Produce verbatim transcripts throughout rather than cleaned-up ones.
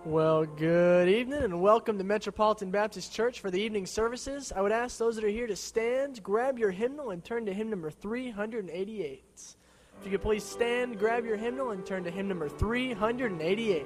Well, good evening and welcome to Metropolitan Baptist Church for the evening services. I would ask those that are here to stand, grab your hymnal, and turn to hymn number three hundred eighty-eight. If you could please stand, grab your hymnal, and turn to hymn number three hundred eighty-eight.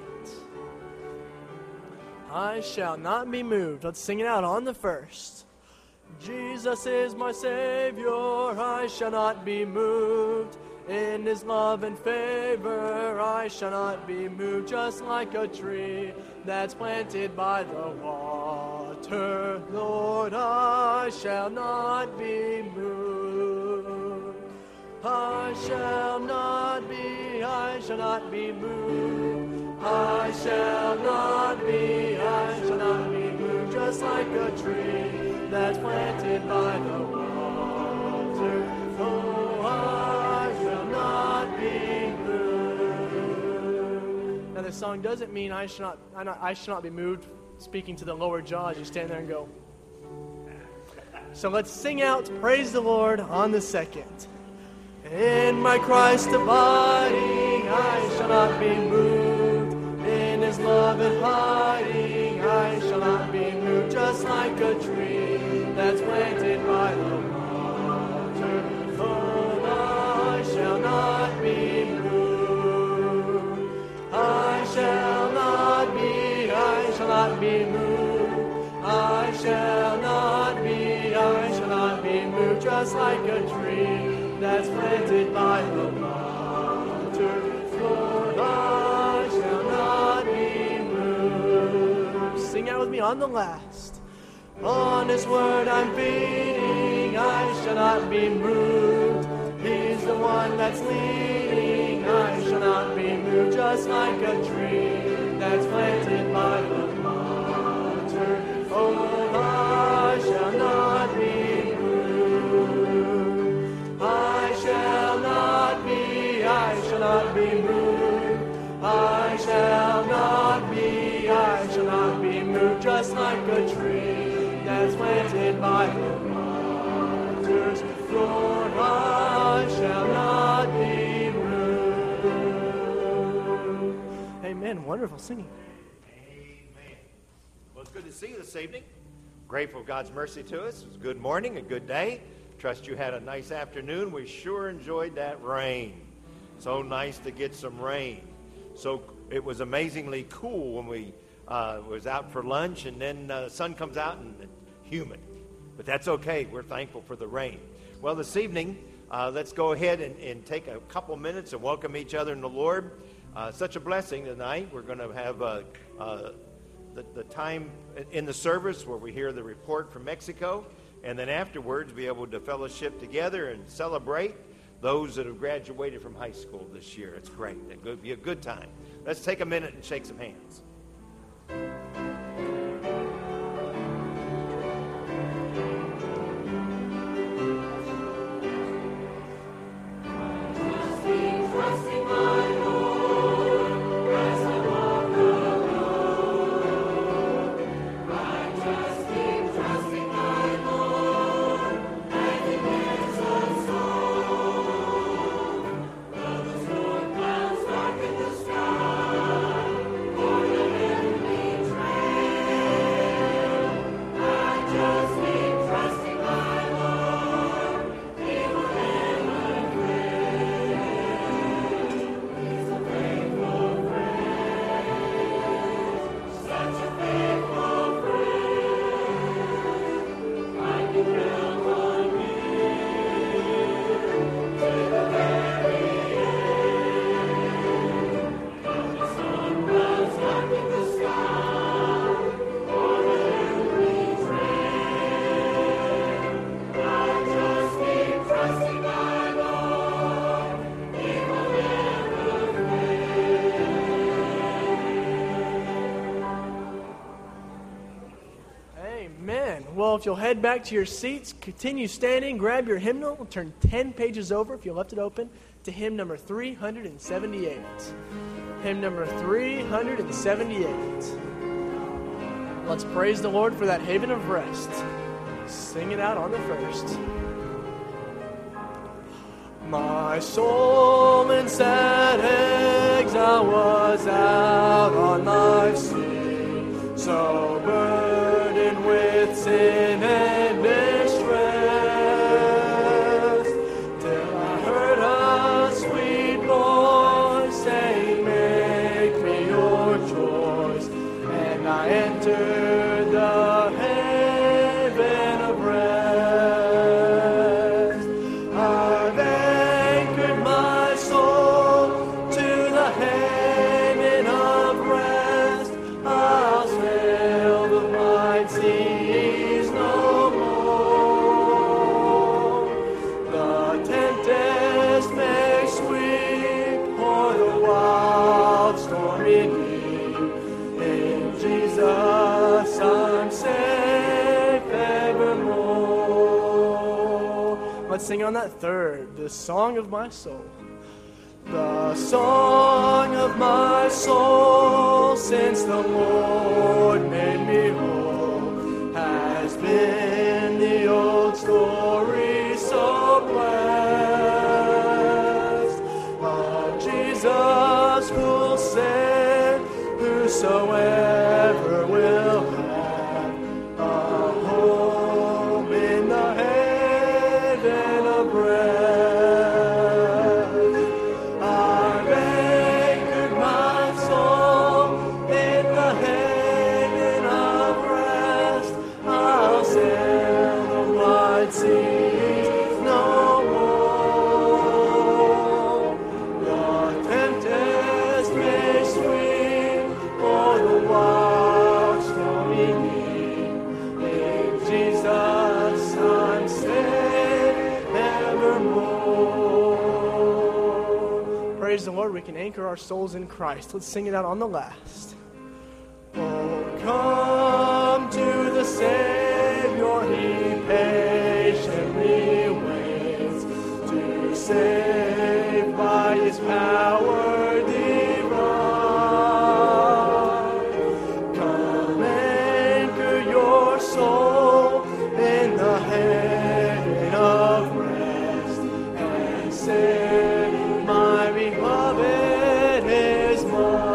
I shall not be moved. Let's sing it out on the first. Jesus is my Savior, I shall not be moved. In His love and favor, I shall not be moved. Just like a tree that's planted by the water, Lord, I shall not be moved. I shall not be, I shall not be moved. I shall not be, I shall not be moved. Just like a tree that's planted by the water, oh, I shall not be moved. Now, this song doesn't mean I shall not, I, not, I shall not be moved, speaking to the lower jaw as you stand there and go. So let's sing out Praise the Lord on the second. In my Christ abiding, I shall not be moved. In His love and hiding, I shall not be moved. Just like a tree that's planted by the water, oh, I shall not be moved. I shall not be, I shall not be moved. I shall not be, I shall not be moved. Just like a tree that's planted by the water, Lord, I shall not be moved. Sing out with me on the last. On His word I'm feeding, I shall not be moved. He's the one that's leading, I shall not be moved. Just like a tree that's planted by the water, oh, I shall not be moved. I shall not be, I shall not be moved. I shall not be, I shall not be moved. Just like a tree that's planted by the waters, Lord, I shall not be moved. Amen. Wonderful singing. Amen. Well, it's good to see you this evening. Grateful for God's mercy to us. It was a good morning, a good day. Trust you had a nice afternoon. We sure enjoyed that rain. So nice to get some rain. So it was amazingly cool when we uh, was out for lunch, and then uh, the sun comes out and it's humid. But that's okay. We're thankful for the rain. Well, this evening, uh, let's go ahead and, and take a couple minutes and welcome each other in the Lord. Uh, such a blessing tonight. We're going to have uh, uh, the, the time in the service where we hear the report from Mexico, and then afterwards be able to fellowship together and celebrate those that have graduated from high school this year. It's great. It'll be a good time. Let's take a minute and shake some hands. Well, if you'll head back to your seats, continue standing, grab your hymnal, turn ten pages over, if you left it open, to hymn number three hundred seventy-eight. Hymn number three hundred seventy-eight. Let's praise the Lord for that haven of rest. Sing it out on the first. My soul in sad exile was out on life's sea. so burdened with sin and distress, till I heard a sweet voice saying, make me your choice, and I entered the haven of rest. I've anchored my soul to the haven of rest. I'll sail the wide seas no more. The tempest may sweep o'er the wild stormy deep. In Jesus I'm safe evermore. Let's sing on that third, the song of my soul. The song of my soul, since the Lord made me whole, has been the old story so blessed, of Jesus who'll save whosoever will have a home in the haven of rest. I've anchored my soul in the haven of rest. I'll sail the wide seas no more. The tempest may sweep o'er the wild stormy deep. In Jesus I'm safe evermore. Praise the Lord, we can anchor our souls in Christ. Let's sing it out on the last. Oh, come to the Savior, He patiently waits to save by His power divine. Come anchor your soul in the haven of rest, and say, my beloved is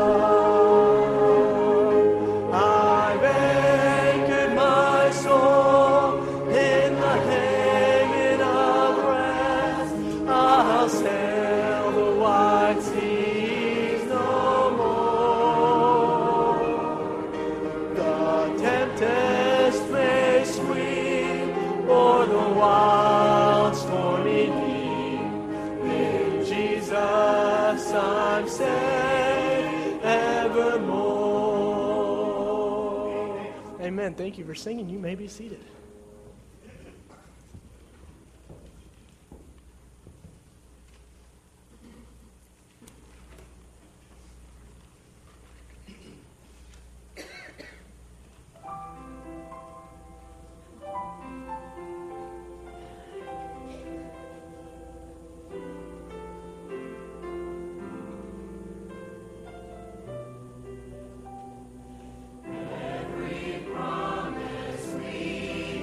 mine. I've anchored my soul in the haven of rest. I'll sail the wide seas no more. The tempest may sweep o'er the wild stormy deep. In Jesus I'm safe evermore. Amen. Thank you for singing. You may be seated. Every promise we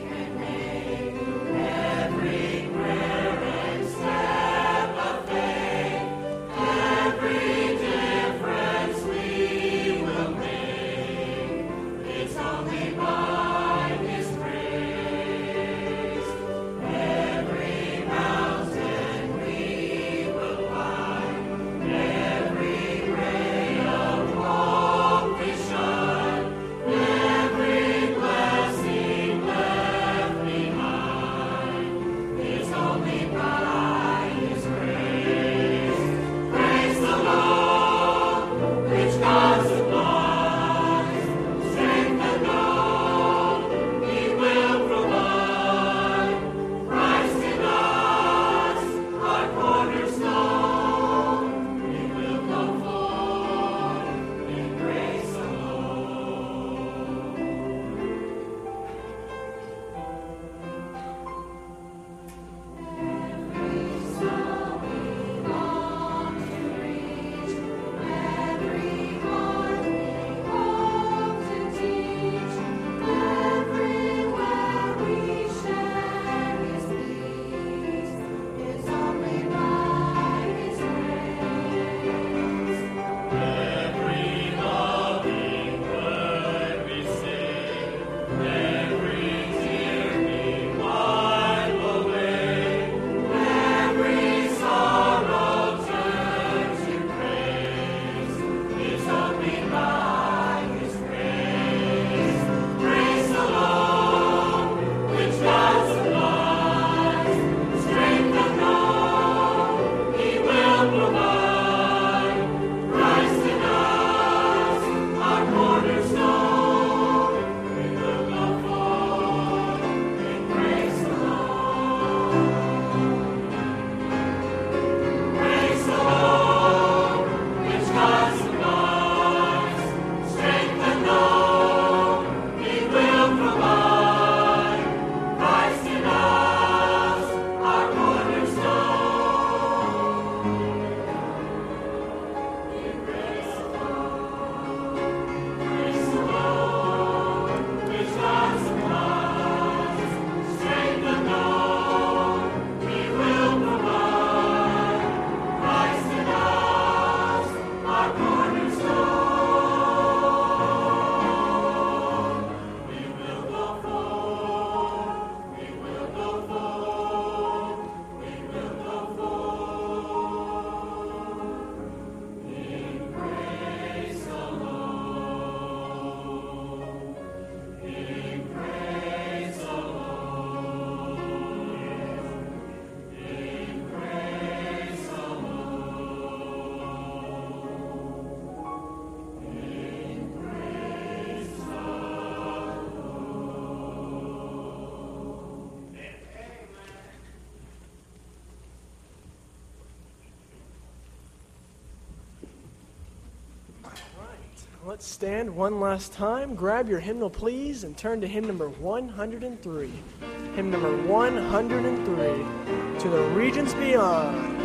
Let's stand one last time. Grab your hymnal, please, and turn to hymn number one hundred three. Hymn number one hundred three, To the Regions Beyond.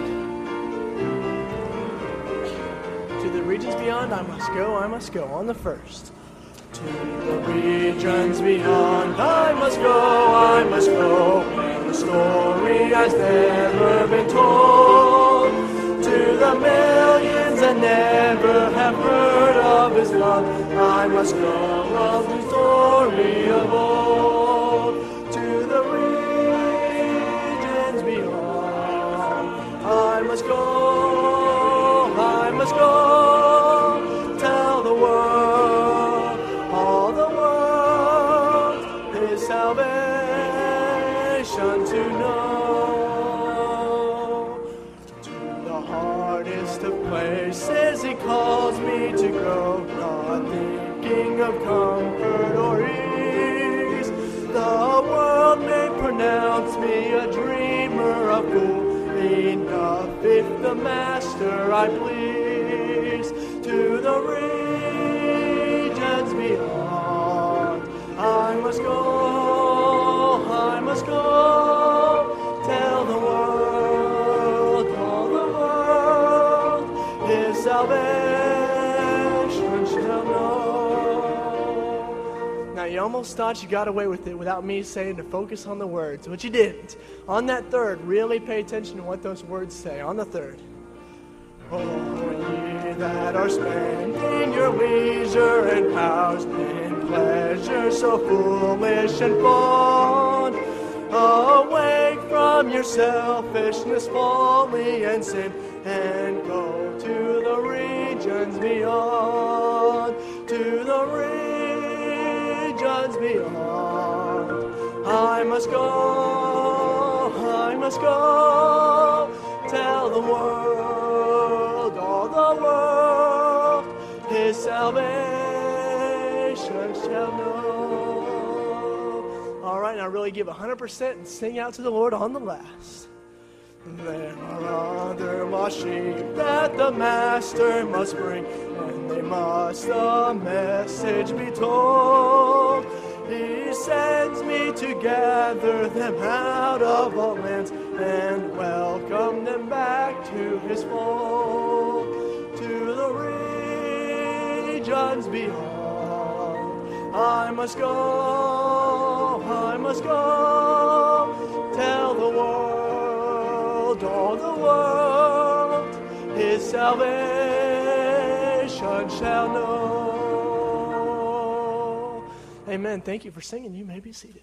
To the regions beyond, I must go, I must go, on the first. To the regions beyond, I must go, I must go, where the story has never been told. To the millions that never have heard of his love, I must go, of the story of old. To the regions beyond, I must go, I must go, tell the world, all the world, his salvation to know. To the hardest of places he calls me to go, not thinking of comfort or ease. The world may pronounce me a dreamer, a fool. Enough if the master I please. To the regions beyond, I must go, I must go, tell the world, all the world, his salvation shall know. Now you almost thought you got away with it without me saying to focus on the words, but you didn't. On that third, really pay attention to what those words say. On the third. Oh, ye that are spending your leisure and housed in pleasure so foolish and fond, awake from your selfishness, folly, and sin, and go to the regions beyond, to the regions beyond. I must go, I must go, tell the world, all the world, his salvation shall know. All right, now really give one hundred percent and sing out to the Lord on the last. There are other lost sheep that the master must bring, and they must the message be told. He sends me to gather them out of all lands and welcome them back to his fold. To the regions beyond, I must go, I must go, tell the world, all the world, his salvation shall know. Amen. Thank you for singing. You may be seated.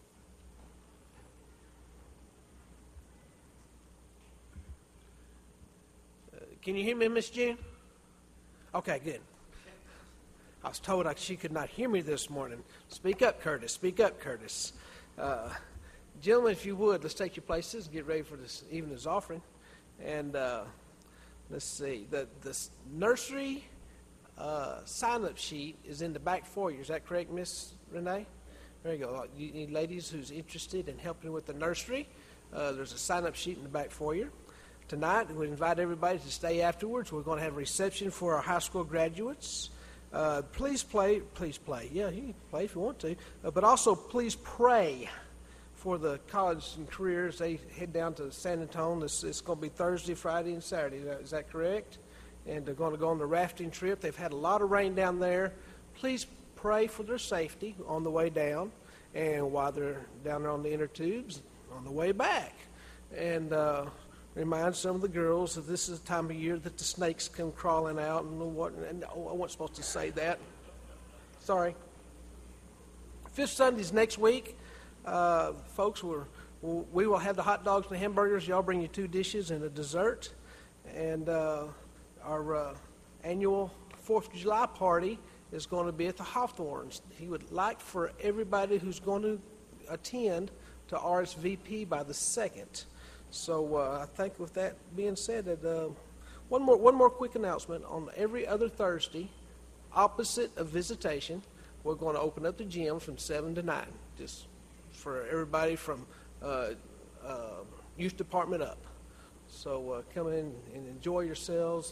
Uh, can you hear me, Miss June? Okay, good. I was told I, she could not hear me this morning. Speak up, Curtis. Speak up, Curtis. Uh, gentlemen, if you would, let's take your places and get ready for this evening's offering. And uh, let's see. The, the nursery Uh, sign-up sheet is in the back foyer. Is that correct, Miss Renee? There you go. You need ladies who's interested in helping with the nursery. Uh, there's a sign-up sheet in the back foyer. Tonight, we invite everybody to stay afterwards. We're going to have a reception for our high school graduates. Uh, please play. Please play. Yeah, you can play if you want to. Uh, but also, please pray for the college and careers. They head down to San Antonio. It's, it's going to be Thursday, Friday, and Saturday. Is that, is that correct? And they're going to go on the rafting trip. They've had a lot of rain down there. Please pray for their safety on the way down and while they're down there on the inner tubes on the way back. And uh, remind some of the girls that this is the time of year that the snakes come crawling out. And, what, and oh, I wasn't supposed to say that. Sorry. Fifth Sunday's next week. Uh, folks, we're, we will have the hot dogs and the hamburgers. Y'all bring your two dishes and a dessert. And... Uh, Our uh, annual fourth of July party is going to be at the Hawthorns. He would like for everybody who's going to attend to R S V P by the second. So uh, I think with that being said, that uh, one more one more quick announcement. On every other Thursday, opposite of visitation, we're going to open up the gym from seven to nine, just for everybody from uh, uh, youth department up. So uh, come in and enjoy yourselves and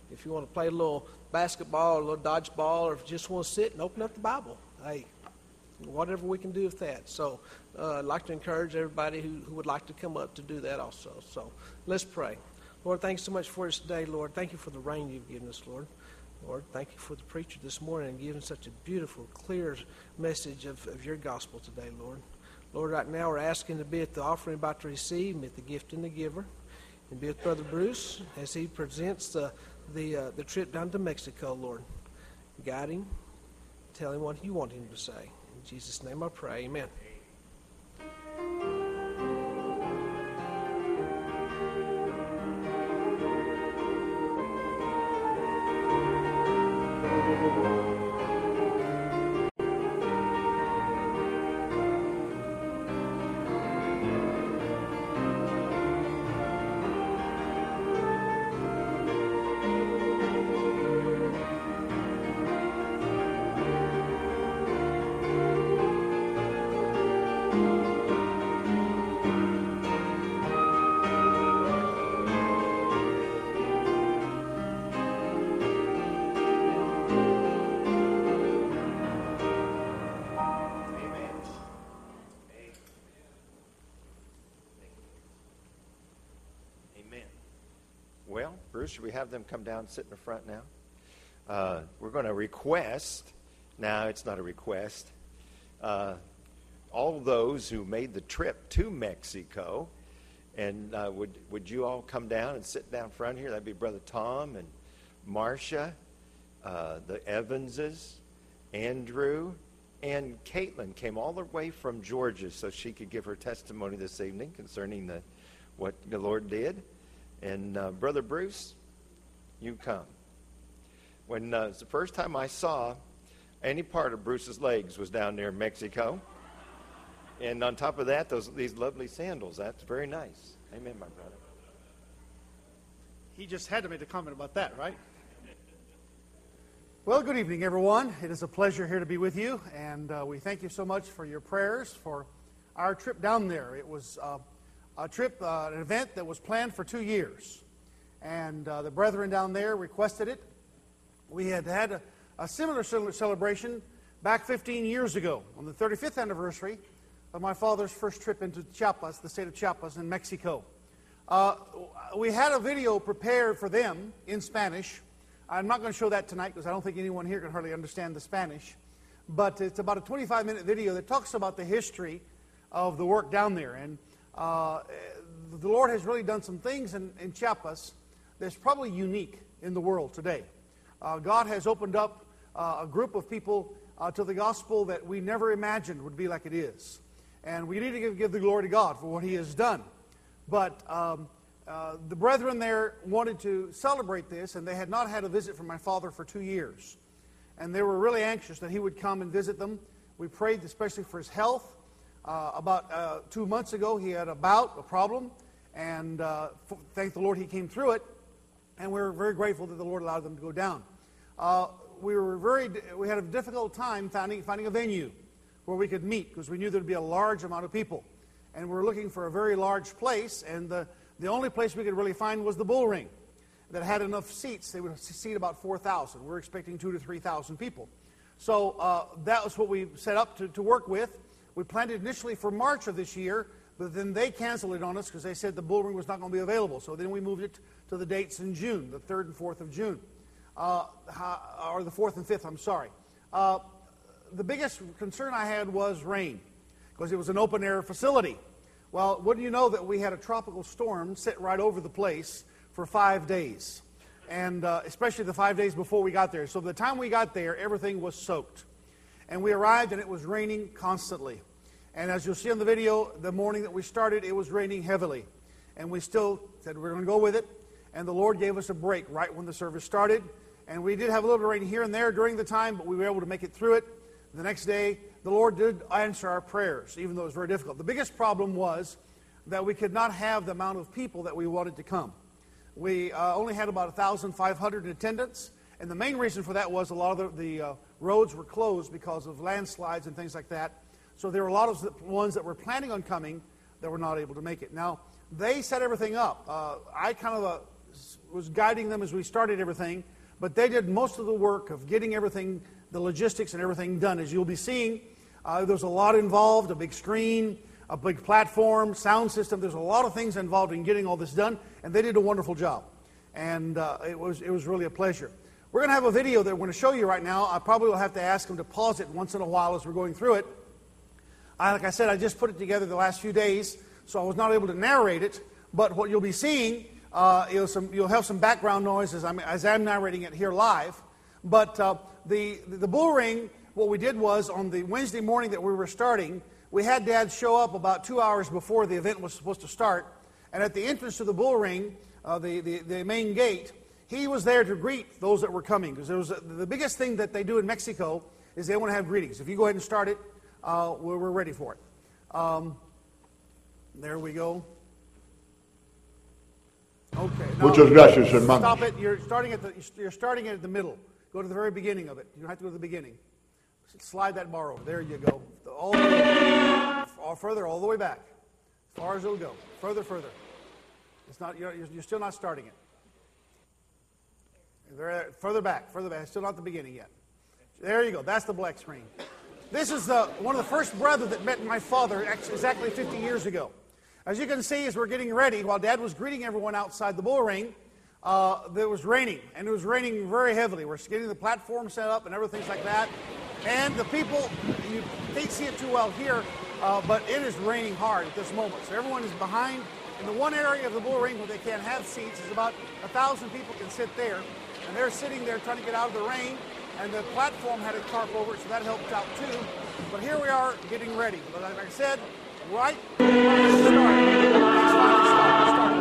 If you want to play a little basketball or a little dodgeball, or if you just want to sit and open up the Bible, hey, whatever we can do with that. So uh, I'd like to encourage everybody who, who would like to come up to do that also. So let's pray. Lord, thanks so much for us today, Lord. Thank you for the rain you've given us, Lord. Lord, thank you for the preacher this morning and giving such a beautiful, clear message of, of your gospel today, Lord. Lord, right now we're asking to be at the offering about to receive, and at the gift and the giver, and be with Brother Bruce as he presents the the uh, the trip down to Mexico, Lord. Guide him, tell him what you want him to say. In Jesus' name I pray, amen. Should we have them come down and sit in the front now? Uh, we're going to request, now it's not a request, uh, all those who made the trip to Mexico, and uh, would would you all come down and sit down front here? That'd be Brother Tom and Marcia, uh, the Evanses, Andrew, and Caitlin came all the way from Georgia so she could give her testimony this evening concerning the what the Lord did. And uh, Brother Bruce, you come. When uh, it's the first time I saw any part of Bruce's legs was down there in Mexico. And on top of that, those these lovely sandals. That's very nice. Amen, my brother. He just had to make a comment about that, right? Well, good evening, everyone. It is a pleasure here to be with you, and uh, we thank you so much for your prayers for our trip down there. It was uh, a trip, uh, an event that was planned for two years, and uh, the brethren down there requested it. We had had a, a similar celebration back fifteen years ago on the thirty-fifth anniversary of my father's first trip into Chiapas, the state of Chiapas in Mexico. Uh, we had a video prepared for them in Spanish. I'm not going to show that tonight because I don't think anyone here can hardly understand the Spanish. But it's about a twenty-five minute video that talks about the history of the work down there. And uh, the Lord has really done some things in, in Chiapas that's probably unique in the world today. Uh, God has opened up uh, a group of people uh, to the gospel that we never imagined would be like it is. And we need to give, give the glory to God for what He has done. But um, uh, the brethren there wanted to celebrate this, and they had not had a visit from my father for two years. And they were really anxious that he would come and visit them. We prayed especially for his health. Uh, about uh, two months ago, he had a bout, a problem, and uh, f- thank the Lord he came through it. And we were very grateful that the Lord allowed them to go down. Uh, we were very, we had a difficult time finding, finding a venue where we could meet because we knew there would be a large amount of people. And we were looking for a very large place, and the, the only place we could really find was the Bull Ring that had enough seats. They would seat about four thousand. We were expecting two to three thousand people. So uh, that was what we set up to, to work with. We planned it initially for March of this year, but then they canceled it on us because they said the Bull Ring was not going to be available. So then we moved it to the dates in June, the third and fourth of June. Uh, or the fourth and fifth, I'm sorry. Uh, the biggest concern I had was rain, because it was an open-air facility. Well, wouldn't you know that we had a tropical storm sit right over the place for five days, and uh, especially the five days before we got there. So by the time we got there, everything was soaked. And we arrived, and it was raining constantly. And as you'll see on the video, the morning that we started, it was raining heavily. And we still said we're going to go with it. And the Lord gave us a break right when the service started. And we did have a little bit of rain here and there during the time, but we were able to make it through it. The next day, the Lord did answer our prayers, even though it was very difficult. The biggest problem was that we could not have the amount of people that we wanted to come. We uh, only had about one thousand five hundred in attendance, and the main reason for that was a lot of the, the uh, roads were closed because of landslides and things like that. So there were a lot of the ones that were planning on coming that were not able to make it. Now, they set everything up. Uh, I kind of uh, was guiding them as we started everything, but they did most of the work of getting everything, the logistics and everything done. As you'll be seeing, uh, there's a lot involved, a big screen, a big platform, sound system. There's a lot of things involved in getting all this done, and they did a wonderful job. And uh, it was it was really a pleasure. We're going to have a video that we're going to show you right now. I probably will have to ask them to pause it once in a while as we're going through it. I, like I said, I just put it together the last few days, so I was not able to narrate it. But what you'll be seeing, uh, is some, you'll have some background noise as I'm, as I'm narrating it here live. But uh, the, the bull ring, what we did was on the Wednesday morning that we were starting, we had Dad show up about two hours before the event was supposed to start. And at the entrance to the bull ring, uh, the, the, the main gate, he was there to greet those that were coming. Because there was a, the biggest thing that they do in Mexico is they want to have greetings. If you go ahead and start it, uh, we're, we're ready for it. Um, there we go. Okay. Now, Muchas gracias, hermano. Stop it. You're starting at the you're starting at the middle. Go to the very beginning of it. You don't have to go to the beginning. Slide that bar over. There you go. All the way, all further, all the way back, as far as it'll go. Further, further. It's not. You're, you're still not starting it. There, further back, further back. It's still not the beginning yet. There you go. That's the black screen. This is the, one of the first brethren that met my father exactly fifty years ago. As you can see, as we're getting ready, while Dad was greeting everyone outside the bull ring, uh, it was raining, and it was raining very heavily. We're getting the platform set up and everything like that. And the people, you can't see it too well here, uh, but it is raining hard at this moment. So everyone is behind. In the one area of the bull ring where they can't have seats is about a thousand people can sit there. And they're sitting there trying to get out of the rain. And the platform had a tarp over it, so that helped out too. But here we are getting ready. But like I said, right when we start, let's finally start. Start.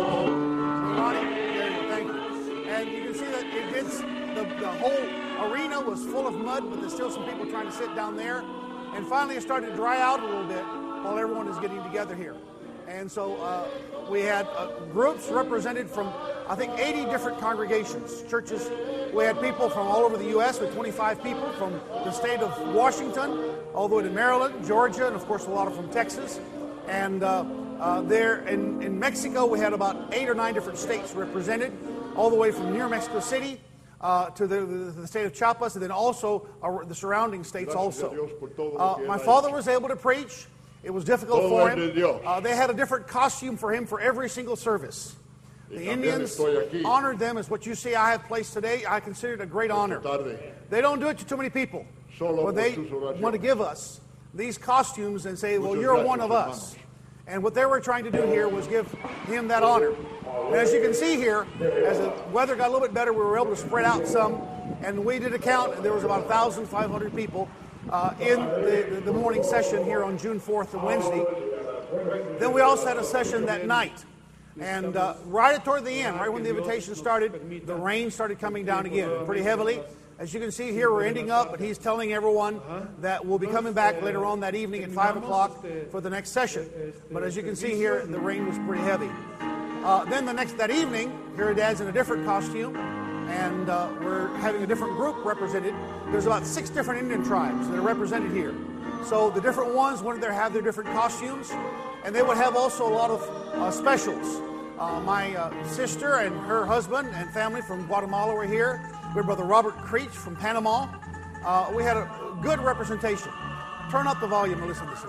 Ronnie, there you go. Thank you. And you can see that it gets, the, the whole arena was full of mud, but there's still some people trying to sit down there. And finally it started to dry out a little bit while everyone is getting together here. And so uh, we had uh, groups represented from, I think, eighty different congregations, churches. We had people from all over the U S with twenty-five people from the state of Washington, all the way to Maryland, Georgia, and of course a lot of from Texas. And uh, uh, there in, in Mexico, we had about eight or nine different states represented, all the way from near Mexico City uh, to the, the, the state of Chiapas, and then also uh, the surrounding states also. Uh, my father was able to preach. It was difficult for him. Uh, they had a different costume for him for every single service. The Indians honored them as what you see I have placed today. I consider it a great honor. They don't do it to too many people. But they want to give us these costumes and say, well, you're one of us. And what they were trying to do here was give him that honor. And as you can see here, as the weather got a little bit better, we were able to spread out some. And we did a count, and there was about one thousand five hundred people Uh, in the, the morning session here on June fourth, the Wednesday. Then we also had a session that night. And uh, right toward the end, right when the invitation started, the rain started coming down again pretty heavily. As you can see here, we're ending up, but he's telling everyone that we'll be coming back later on that evening at five o'clock for the next session. But as you can see here, the rain was pretty heavy. Uh, then the next, that evening, here Dad's in a different costume. And uh, we're having a different group represented. There's about six different Indian tribes that are represented here. So the different ones wanted to have their different costumes, and they would have also a lot of uh, specials. Uh, my uh, sister and her husband and family from Guatemala were here. We had Brother Robert Creech from Panama. Uh, we had a good representation. Turn up the volume and listen to this.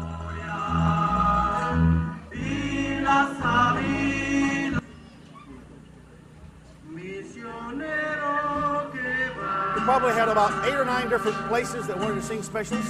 We probably had about eight or nine different places that wanted to sing specials.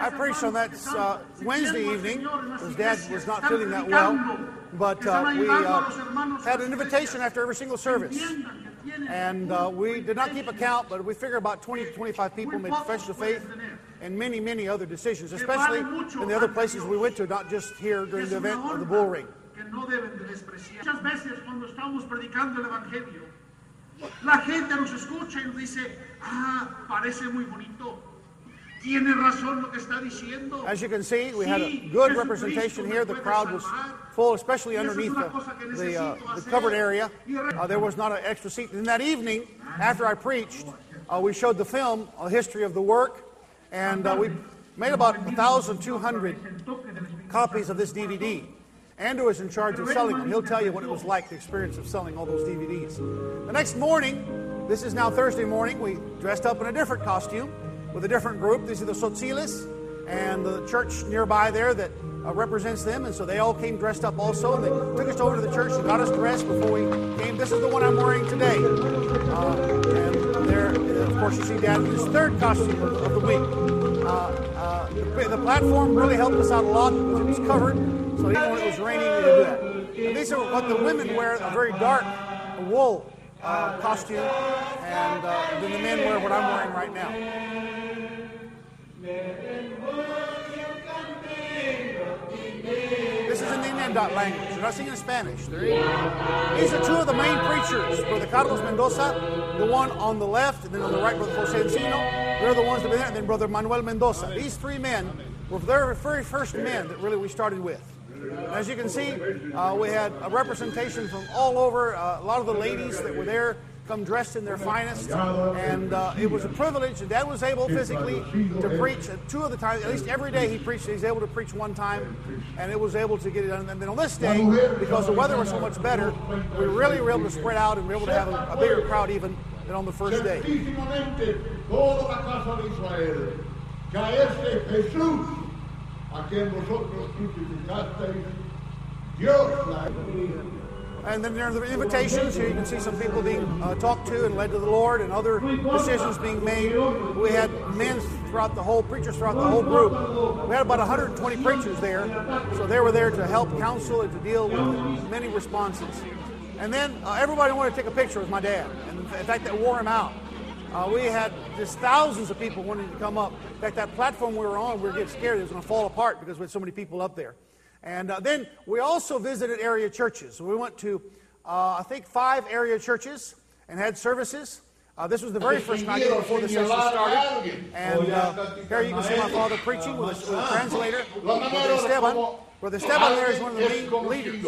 I preached on that uh, Wednesday evening because Dad was not feeling that well. But uh, we uh, had an invitation after every single service. And uh, we did not keep account, but we figure about twenty to twenty-five people made professions of faith and many, many other decisions, especially in the other places we went to, not just here during the event of the bull ring. Muchas veces cuando estamos predicando el evangelio, la gente nos escucha y nos dice, ah, parece muy bonito. Tiene razón lo que está diciendo. As you can see, we had a good representation here. The crowd was full, especially underneath the, the, uh, the covered area. Uh, there was not an extra seat. And that evening, after I preached, uh, we showed the film, a history of the work, and uh, we made about one thousand two hundred copies of this D V D. Andrew is in charge of selling them. He'll tell you what it was like, the experience of selling all those D V Ds. The next morning, this is now Thursday morning, we dressed up in a different costume with a different group. These are the Tzotzilis and the church nearby there that uh, represents them. And so they all came dressed up also. And they took us over to the church and got us dressed before we came. This is the one I'm wearing today. Uh, and there, of course, you see Dad in his third costume of, of the week. Uh, uh, the, the platform really helped us out a lot because it was covered. So even when it was raining, we could do that. And these are what the women wear, a very dark wool uh, costume. And uh, then the men wear what I'm wearing right now. This is in the Nandot language. They're not singing in Spanish. They're These are two of the main preachers. Brother Carlos Mendoza, the one on the left, and then on the right, Brother Jose Encino. They're the ones that were there, and then Brother Manuel Mendoza. These three men were the very, very first men that really we started with. As you can see, uh, we had a representation from all over. Uh, a lot of the ladies that were there come dressed in their finest, and uh, it was a privilege. And Dad was able physically to preach at two of the times, at least every day he preached. He's able to preach one time, and it was able to get it done. And then on this day, because the weather was so much better, we really were able to spread out and we were able to have a, a bigger crowd even than on the first day. And then there are the invitations. Here you can see some people being uh, talked to and led to the Lord, and other decisions being made. We had men throughout the whole, preachers throughout the whole group. We had about one hundred twenty preachers there, so they were there to help counsel and to deal with many responses. And then uh, everybody wanted to take a picture with my dad, and in fact, that wore him out. Uh, we had just thousands of people wanting to come up. In fact, that platform we were on, we were getting scared it was going to fall apart because we had so many people up there. And uh, then we also visited area churches. We went to, uh, I think, five area churches and had services. Uh, this was the very first night before the session started. And uh, here you can see my father preaching with a, with a translator, Brother Esteban. Brother Esteban there is one of the main leaders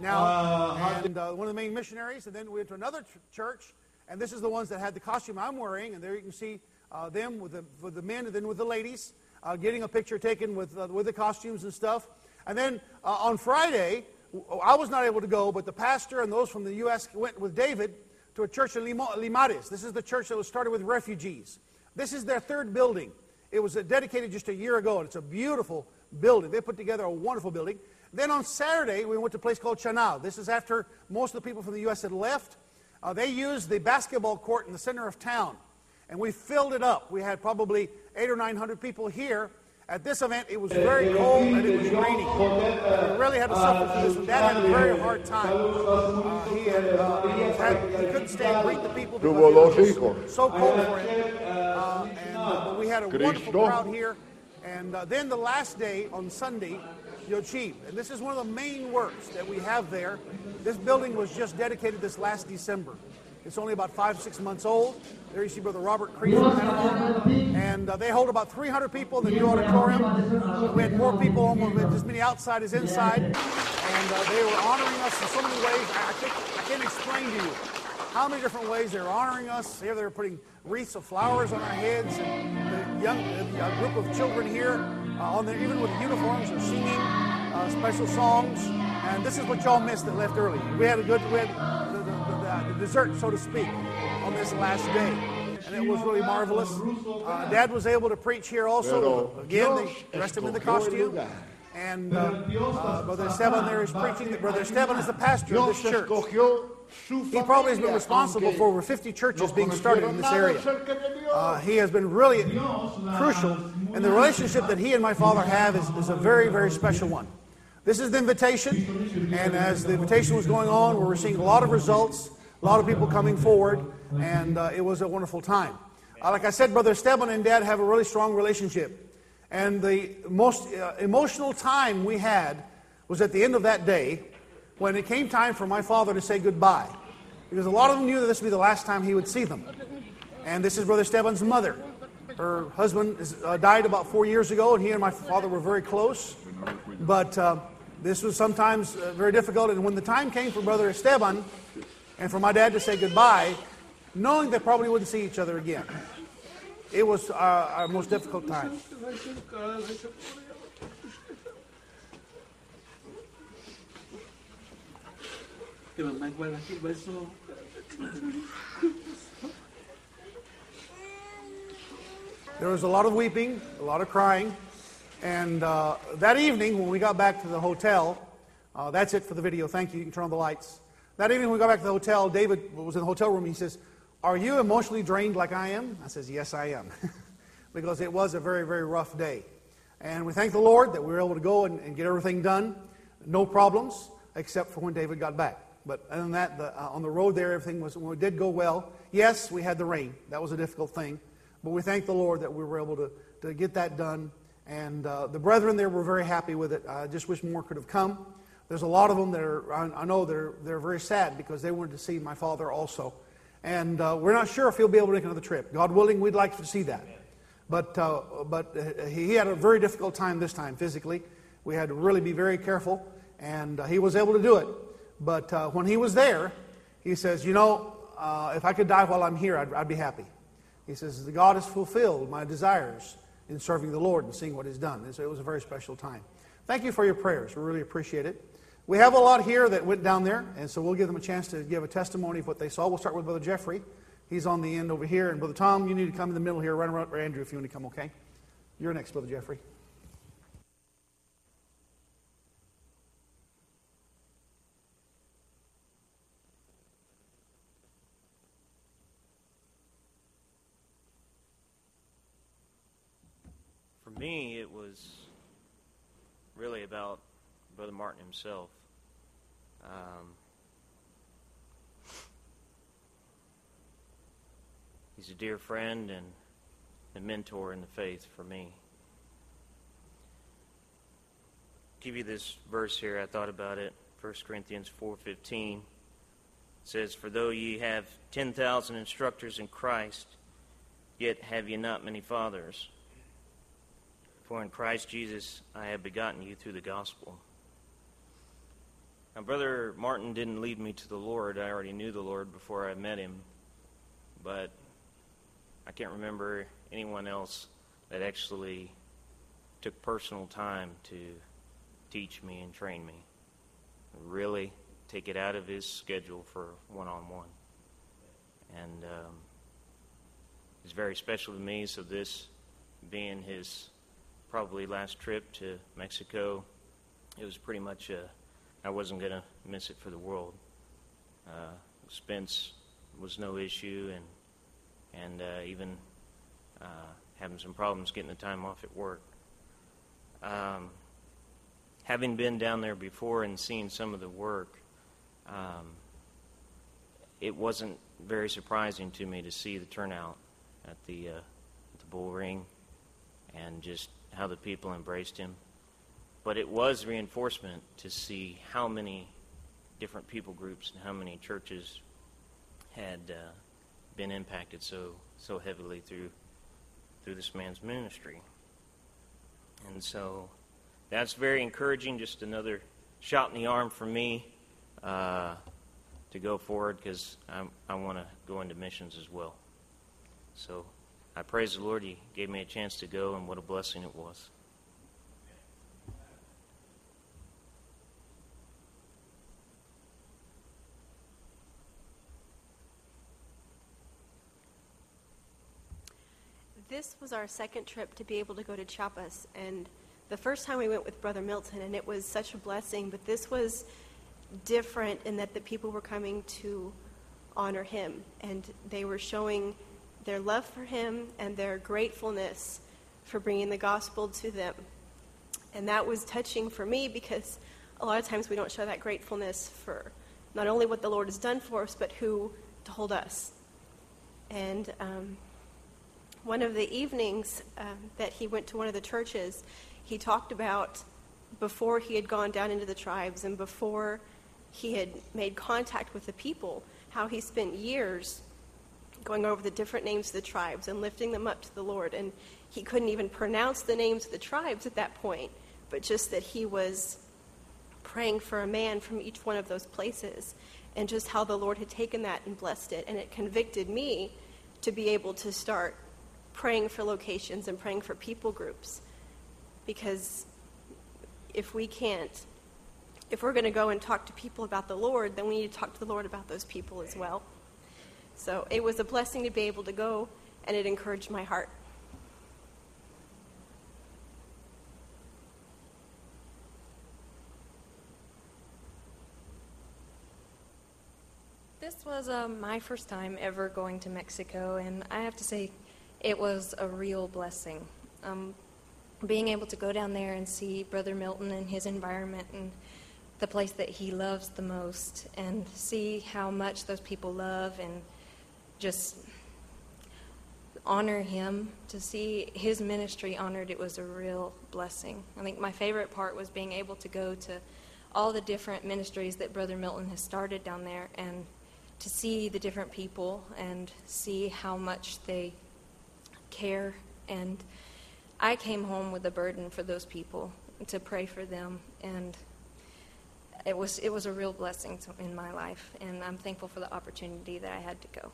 now, and uh, one of the main missionaries. And then we went to another ch- church. And this is the ones that had the costume I'm wearing, and there you can see uh, them with the, with the men and then with the ladies, uh, getting a picture taken with uh, with the costumes and stuff. And then uh, on Friday, I was not able to go, but the pastor and those from the U S went with David to a church in Limo, Limares. This is the church that was started with refugees. This is their third building. It was uh, dedicated just a year ago, and it's a beautiful building. They put together a wonderful building. Then on Saturday, we went to a place called Chanal. This is after most of the people from the U S had left. Uh, they used the basketball court in the center of town, and we filled it up. We had probably eight or nine hundred people here. At this event, it was very cold and it was raining. And we really had to suffer through this. And Dad had a very hard time. Uh, he, had, uh, he, had, he couldn't stay and greet the people because it was so cold for him. Uh, and, uh, but we had a wonderful crowd here. And uh, then the last day, on Sunday, Yochim. And this is one of the main works that we have there. This building was just dedicated this last December. It's only about five, six months old. There you see Brother Robert Creed from Panama. And uh, they hold about three hundred people in the new auditorium. Uh, we had more people, almost as many outside as inside. And uh, they were honoring us in so many ways. I, I, can't, I can't explain to you how many different ways they were honoring us. Here they were putting wreaths of flowers on our heads. And the young a group of children here, uh, on their, even with the uniforms, are singing uh, special songs. And this is what y'all missed that left early. We had a good, we had the, the, the, the dessert, so to speak, on this last day. And it was really marvelous. Uh, Dad was able to preach here also. Again, they dressed him in the costume. And uh, uh, Brother Esteban there is preaching. Brother Esteban is the pastor of this church. He probably has been responsible for over fifty churches being started in this area. Uh, he has been really crucial, and the relationship that he and my father have is, is a very, very special one. This is the invitation, and as the invitation was going on, we were seeing a lot of results, a lot of people coming forward, and uh, it was a wonderful time. Uh, like I said, Brother Esteban and Dad have a really strong relationship, and the most uh, emotional time we had was at the end of that day when it came time for my father to say goodbye, because a lot of them knew that this would be the last time he would see them. And this is Brother Esteban's mother. Her husband is, uh, died about four years ago, and he and my father were very close. But uh, this was sometimes uh, very difficult. And when the time came for Brother Esteban and for my dad to say goodbye, knowing they probably wouldn't see each other again, it was uh, our most difficult time. There was a lot of weeping, a lot of crying, and uh, that evening when we got back to the hotel, uh, that's it for the video, thank you, you can turn on the lights. That evening when we got back to the hotel, David was in the hotel room, he says, "Are you emotionally drained like I am?" I says, "Yes, I am," because it was a very, very rough day. And we thank the Lord that we were able to go and, and get everything done, no problems, except for when David got back. But other than that, the, uh, on the road there, everything was, well, it did go well. Yes, we had the rain. That was a difficult thing. But we thank the Lord that we were able to, to get that done. And uh, the brethren there were very happy with it. I just wish more could have come. There's a lot of them that are, I, I know they're, they're very sad because they wanted to see my father also. And uh, we're not sure if he'll be able to make another trip. God willing, we'd like to see that. But, uh, but he had a very difficult time this time physically. We had to really be very careful. And uh, he was able to do it. But uh, when he was there, he says, you know, uh, if I could die while I'm here, I'd, I'd be happy. He says, God has fulfilled my desires in serving the Lord and seeing what He's done. And so it was a very special time. Thank you for your prayers. We really appreciate it. We have a lot here that went down there, and so we'll give them a chance to give a testimony of what they saw. We'll start with Brother Jeffrey. He's on the end over here. And Brother Tom, you need to come in the middle here. Run around, or Andrew, if you want to come, okay? You're next, Brother Jeffrey. For me, it was really about Brother Martin himself. Um, he's a dear friend and a mentor in the faith for me. Give you this verse here. I thought about it. First Corinthians four fifteen. It says, "For though ye have ten thousand instructors in Christ, yet have ye not many fathers. For in Christ Jesus I have begotten you through the gospel." Now, Brother Martin didn't lead me to the Lord. I already knew the Lord before I met him. But I can't remember anyone else that actually took personal time to teach me and train me. Really take it out of his schedule for one-on-one. And um, it's very special to me, so this being his probably last trip to Mexico, it was pretty much a, I wasn't going to miss it for the world. Uh, expense was no issue, and and uh, even uh, having some problems getting the time off at work. Um, having been down there before and seen some of the work, um, it wasn't very surprising to me to see the turnout at the uh, at the bull ring, and just how the people embraced him. But it was reinforcement to see how many different people groups and how many churches had uh, been impacted so so heavily through through this man's ministry. And so that's very encouraging, just another shot in the arm for me uh, to go forward, because I, I want to go into missions as well. So I praise the Lord He gave me a chance to go, and what a blessing it was. This was our second trip to be able to go to Chiapas, and the first time we went with Brother Milton, and it was such a blessing, but this was different in that the people were coming to honor him, and they were showing their love for him and their gratefulness for bringing the gospel to them. And that was touching for me, because a lot of times we don't show that gratefulness for not only what the Lord has done for us, but who told us. And um, one of the evenings um, that he went to one of the churches, he talked about before he had gone down into the tribes and before he had made contact with the people, how he spent years going over the different names of the tribes and lifting them up to the Lord. And he couldn't even pronounce the names of the tribes at that point, but just that he was praying for a man from each one of those places, and just how the Lord had taken that and blessed it. And it convicted me to be able to start praying for locations and praying for people groups. Because if we can't, if we're going to go and talk to people about the Lord, then we need to talk to the Lord about those people as well. So it was a blessing to be able to go, and it encouraged my heart. This was uh, my first time ever going to Mexico, and I have to say it was a real blessing. Um, being able to go down there and see Brother Milton and his environment and the place that he loves the most, and see how much those people love and just honor him, to see his ministry honored, it was a real blessing. I think my favorite part was being able to go to all the different ministries that Brother Milton has started down there, and to see the different people and see how much they care. And I came home with a burden for those people, to pray for them, and it was it was a real blessing to, in my life, and I'm thankful for the opportunity that I had to go.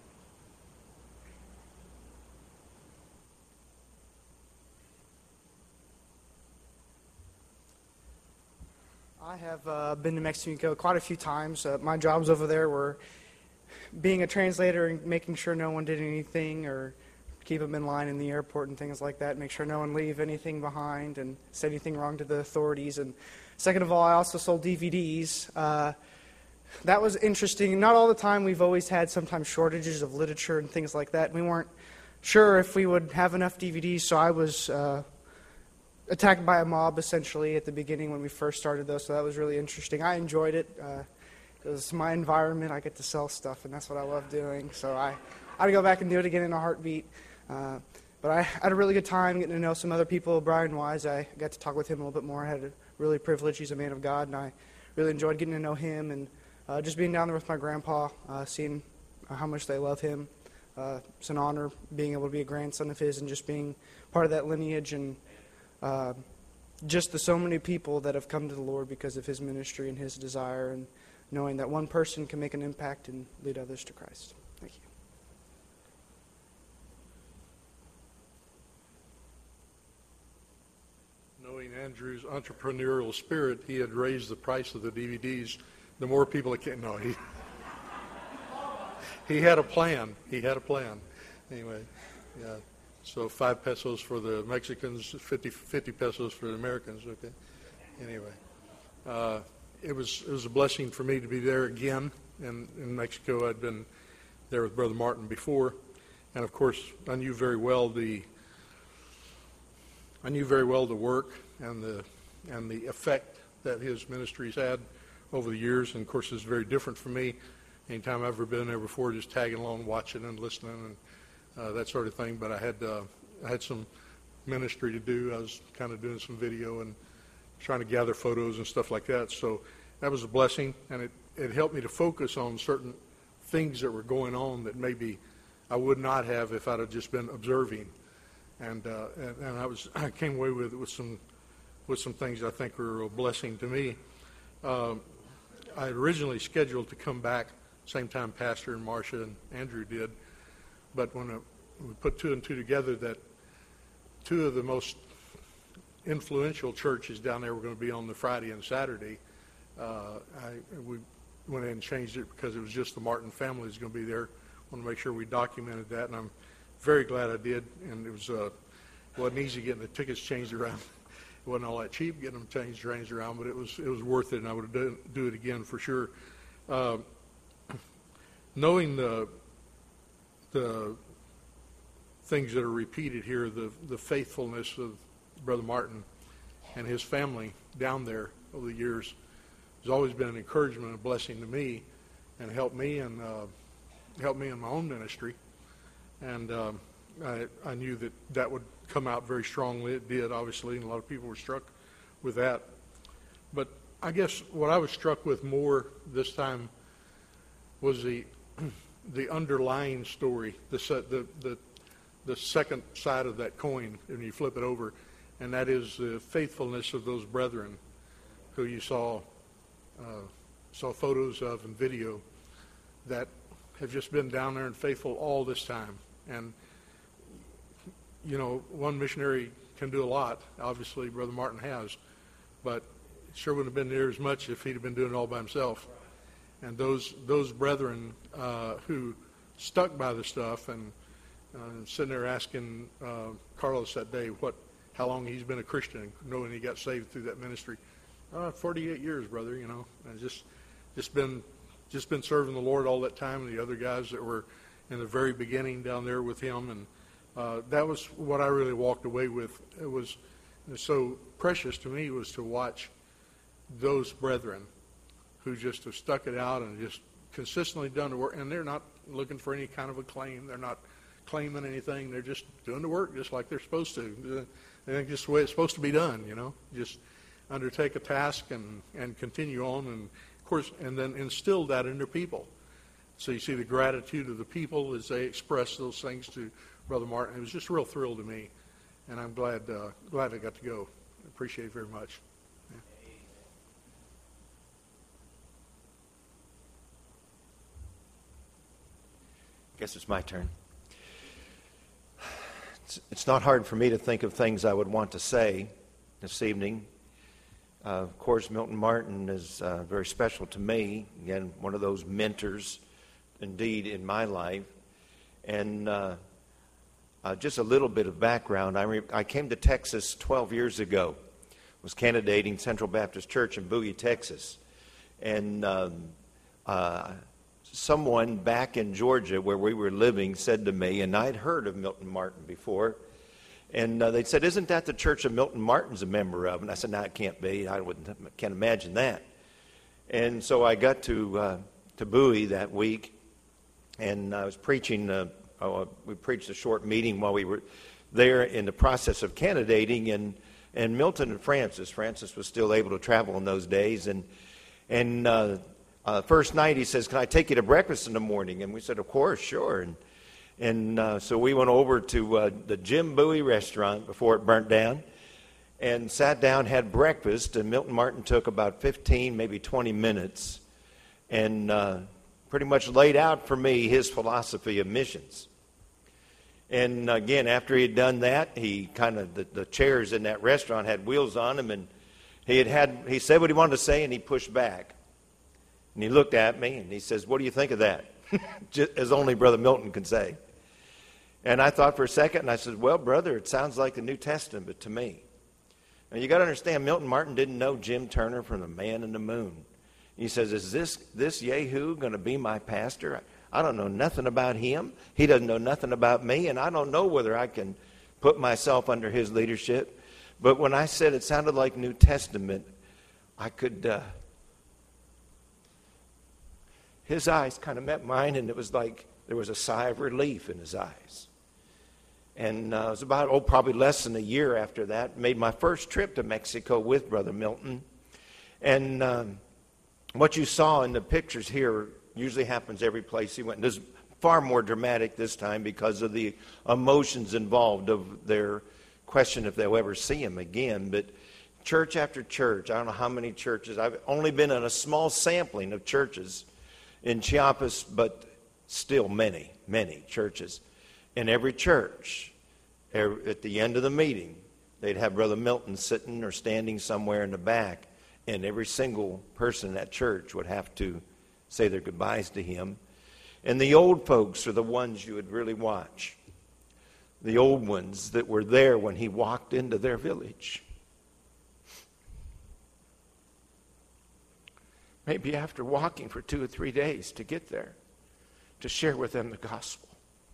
I have uh, been to Mexico quite a few times. Uh, my jobs over there were being a translator and making sure no one did anything, or keep them in line in the airport and things like that, make sure no one leave anything behind and say anything wrong to the authorities. And second of all, I also sold D V Ds. Uh, that was interesting. Not all the time. We've always had sometimes shortages of literature and things like that. We weren't sure if we would have enough D V Ds, so I was uh, attacked by a mob essentially at the beginning when we first started those, so that was really interesting. I enjoyed it. Uh, it was my environment. I get to sell stuff, and that's what I love doing. So I, I'd go back and do it again in a heartbeat. Uh, but I had a really good time getting to know some other people. Brian Wise, I got to talk with him a little bit more. I had a really privilege. He's a man of God, and I really enjoyed getting to know him, and uh, just being down there with my grandpa, uh, seeing how much they love him. Uh, it's an honor being able to be a grandson of his and just being part of that lineage, and uh, just the so many people that have come to the Lord because of his ministry and his desire, and knowing that one person can make an impact and lead others to Christ. Thank you. Knowing Andrew's entrepreneurial spirit, he had raised the price of the D V Ds. The more people that came, no, he he had a plan. He had a plan. Anyway, yeah. So five pesos for the Mexicans, fifty, fifty pesos for the Americans. Okay. Anyway, uh, it was it was a blessing for me to be there again in, in Mexico. I'd been there with Brother Martin before, and of course I knew very well the I knew very well the work and the and the effect that his ministries had over the years. And of course, it's very different for me. Anytime I've ever been there before, just tagging along, watching and listening, and uh, that sort of thing. But I had uh, I had some ministry to do. I was kind of doing some video and trying to gather photos and stuff like that. So that was a blessing, and it, it helped me to focus on certain things that were going on that maybe I would not have if I'd have just been observing. And, uh, and and I was I came away with with some with some things I think were a blessing to me. Um, I had originally scheduled to come back same time Pastor and Marcia and Andrew did, but when I, we put two and two together, that two of the most influential churches down there were going to be on the Friday and Saturday. Uh, I we went ahead and changed it because it was just the Martin family is going to be there. I want to make sure we documented that, and I'm very glad I did. And it was uh, wasn't easy getting the tickets changed around It wasn't all that cheap getting them changed drains around, but it was it was worth it, and I would do, do it again for sure. Uh, knowing the the things that are repeated here, the the faithfulness of Brother Martin and his family down there over the years has always been an encouragement and a blessing to me, and helped me and uh, helped me in my own ministry. And um, I, I knew that that would come out very strongly. It did, obviously, and a lot of people were struck with that. But I guess what I was struck with more this time was the the underlying story, the the the the second side of that coin, when you flip it over, and that is the faithfulness of those brethren who you saw uh, saw photos of and video that have just been down there and faithful all this time. And you know, one missionary can do a lot. Obviously, Brother Martin has, but it sure wouldn't have been near as much if he'd have been doing it all by himself. And those those brethren uh, who stuck by the stuff and uh, sitting there asking uh, Carlos that day what how long he's been a Christian, knowing he got saved through that ministry. Uh, forty-eight years, brother. You know, and just just been just been serving the Lord all that time. And the other guys that were in the very beginning down there with him, and uh, that was what I really walked away with. It was, it was so precious to me was to watch those brethren who just have stuck it out and just consistently done the work. And they're not looking for any kind of acclaim. They're not claiming anything. They're just doing the work just like they're supposed to. I think just the way it's supposed to be done, you know. Just undertake a task and, and continue on, and of course, and then instill that in their people. So you see the gratitude of the people as they express those things to Brother Martin. It was just a real thrill to me, and I'm glad uh, glad I got to go. I appreciate it very much. Yeah. I guess it's my turn. It's, it's not hard for me to think of things I would want to say this evening. Uh, of course, Milton Martin is uh, very special to me. Again, one of those mentors, indeed, in my life. And uh, uh, just a little bit of background. I, re- I came to Texas twelve years ago. Was candidating Central Baptist Church in Bowie, Texas. And um, uh, someone back in Georgia where we were living said to me, and I'd heard of Milton Martin before, and uh, they said, "Isn't that the church that Milton Martin's a member of?" And I said, "No, it can't be. I wouldn't, can't imagine that." And so I got to uh, to Bowie that week, and I was preaching. Uh, oh, we preached a short meeting while we were there in the process of candidating, and and Milton and Francis. Francis was still able to travel in those days, and and uh, uh, first night he says, "Can I take you to breakfast in the morning?" And we said, "Of course, sure." And And uh, so we went over to uh, the Jim Bowie restaurant before it burnt down and sat down, had breakfast, and Milton Martin took about fifteen, maybe twenty minutes and uh, pretty much laid out for me his philosophy of missions. And again, after he had done that, he kind of, the, the chairs in that restaurant had wheels on them, and he had had, he said what he wanted to say, and he pushed back. And he looked at me, and he says, "What do you think of that?" Just, as only Brother Milton can say. And I thought for a second, and I said, "Well, brother, it sounds like the New Testament to me." Now, you got to understand, Milton Martin didn't know Jim Turner from the Man in the Moon. He says, "Is this this Yahoo going to be my pastor? I don't know nothing about him. He doesn't know nothing about me, and I don't know whether I can put myself under his leadership." But when I said it sounded like New Testament, I could, uh, his eyes kind of met mine, and it was like there was a sigh of relief in his eyes. And uh, it was about, oh, probably less than a year after that, made my first trip to Mexico with Brother Milton. And um, what you saw in the pictures here usually happens every place he went. This is far more dramatic this time because of the emotions involved of their question if they'll ever see him again. But church after church, I don't know how many churches. I've only been in a small sampling of churches in Chiapas, but still many, many churches. In every church, at the end of the meeting, they'd have Brother Milton sitting or standing somewhere in the back, and every single person in that church would have to say their goodbyes to him. And the old folks are the ones you would really watch. The old ones that were there when he walked into their village. maybe after walking for two or three days to get there, to share with them the gospel.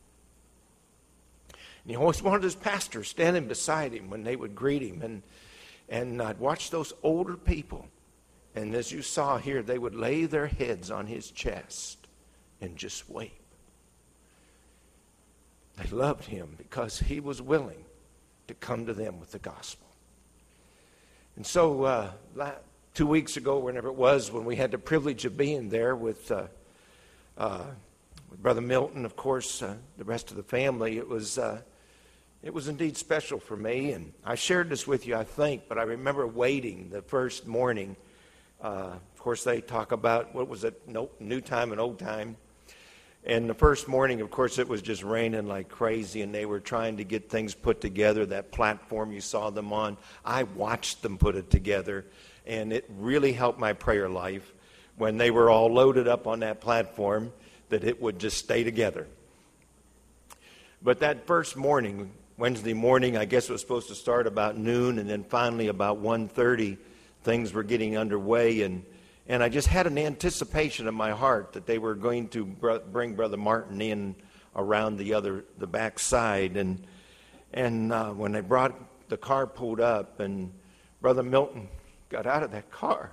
And he always wanted his pastor standing beside him when they would greet him. And, and I'd watch those older people. And as you saw here, they would lay their heads on his chest and just weep. They loved him because he was willing to come to them with the gospel. And so uh, two weeks ago, whenever it was, when we had the privilege of being there with, uh, uh, with Brother Milton, of course, uh, the rest of the family, it was... Uh, It was indeed special for me, and I shared this with you, I think, but I remember waiting the first morning. Uh, of course, they talk about, what was it, no, new time and old time. And the first morning, of course, it was just raining like crazy, and they were trying to get things put together, that platform you saw them on. I watched them put it together, and it really helped my prayer life when they were all loaded up on that platform, that it would just stay together. But that first morning, Wednesday morning, I guess it was supposed to start about noon, and then finally about one thirty, things were getting underway, and, and I just had an anticipation in my heart that they were going to br- bring Brother Martin in around the other, the back side, and, and uh, when they brought, the car pulled up, and Brother Milton got out of that car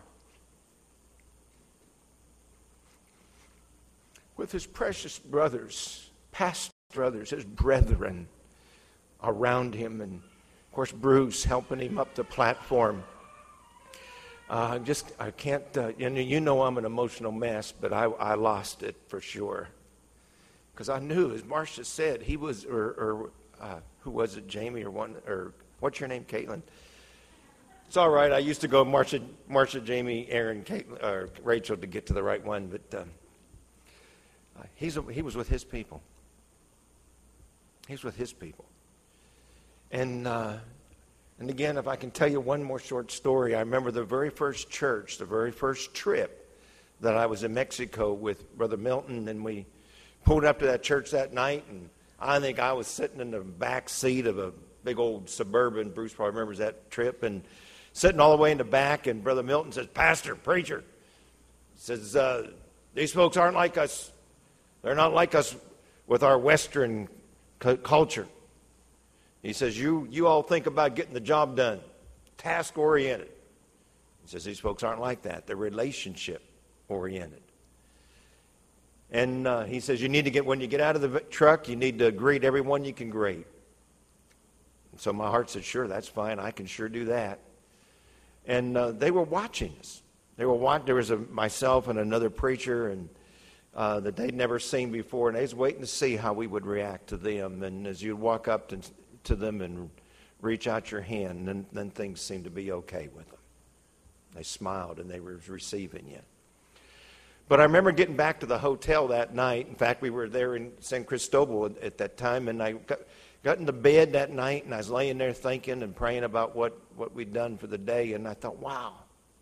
with his precious brothers, past brothers, his brethren, around him, and of course Bruce helping him up the platform. Uh, just I can't. Uh, you know, you know I'm an emotional mess, but I, I lost it for sure, because I knew, as Marcia said, he was, or, or uh, who was it, Jamie, or one, or what's your name, Caitlin? It's all right. I used to go Marcia, Marcia, Jamie, Aaron, Caitlin, or Rachel to get to the right one, but um, uh, he's he was with his people. He's with his people. And uh, and again, if I can tell you one more short story, I remember the very first church, the very first trip that I was in Mexico with Brother Milton, and we pulled up to that church that night, and I think I was sitting in the back seat of a big old Suburban. Bruce probably remembers that trip, and sitting all the way in the back, and Brother Milton says, "Pastor, preacher," says, uh, "these folks aren't like us. They're not like us with our Western cu- culture." He says, you you all think about getting the job done, task-oriented. He says, these folks aren't like that. They're relationship-oriented. And uh, he says, you need to get, when you get out of the truck, you need to greet everyone you can greet. And so my heart said, sure, that's fine. I can sure do that. And uh, they were watching us. They were watching. There was a, myself and another preacher, and uh, that they'd never seen before, and they was waiting to see how we would react to them. And as you'd walk up to to them and reach out your hand, and then, then things seemed to be okay with them. They smiled and they were receiving you. But I remember getting back to the hotel that night. In fact, we were there in San Cristobal at, at that time, and I got, got into bed that night, and I was laying there thinking and praying about what, what we'd done for the day, and I thought, wow,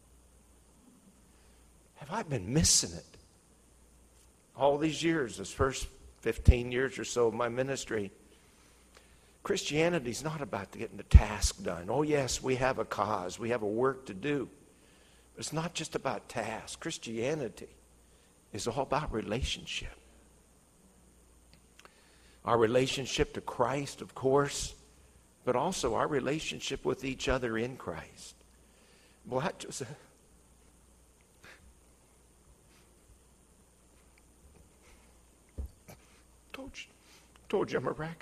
have I been missing it? All these years, this first fifteen years or so of my ministry, Christianity is not about getting the task done. Oh, yes, we have a cause. We have a work to do. But it's not just about tasks. Christianity is all about relationship. Our relationship to Christ, of course, but also our relationship with each other in Christ. Well, I just... told you, told you I'm a wreck.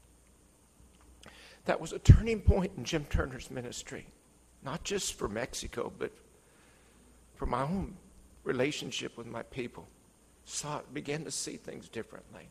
That was a turning point in Jim Turner's ministry, not just for Mexico, but for my own relationship with my people. Saw, began to see things differently.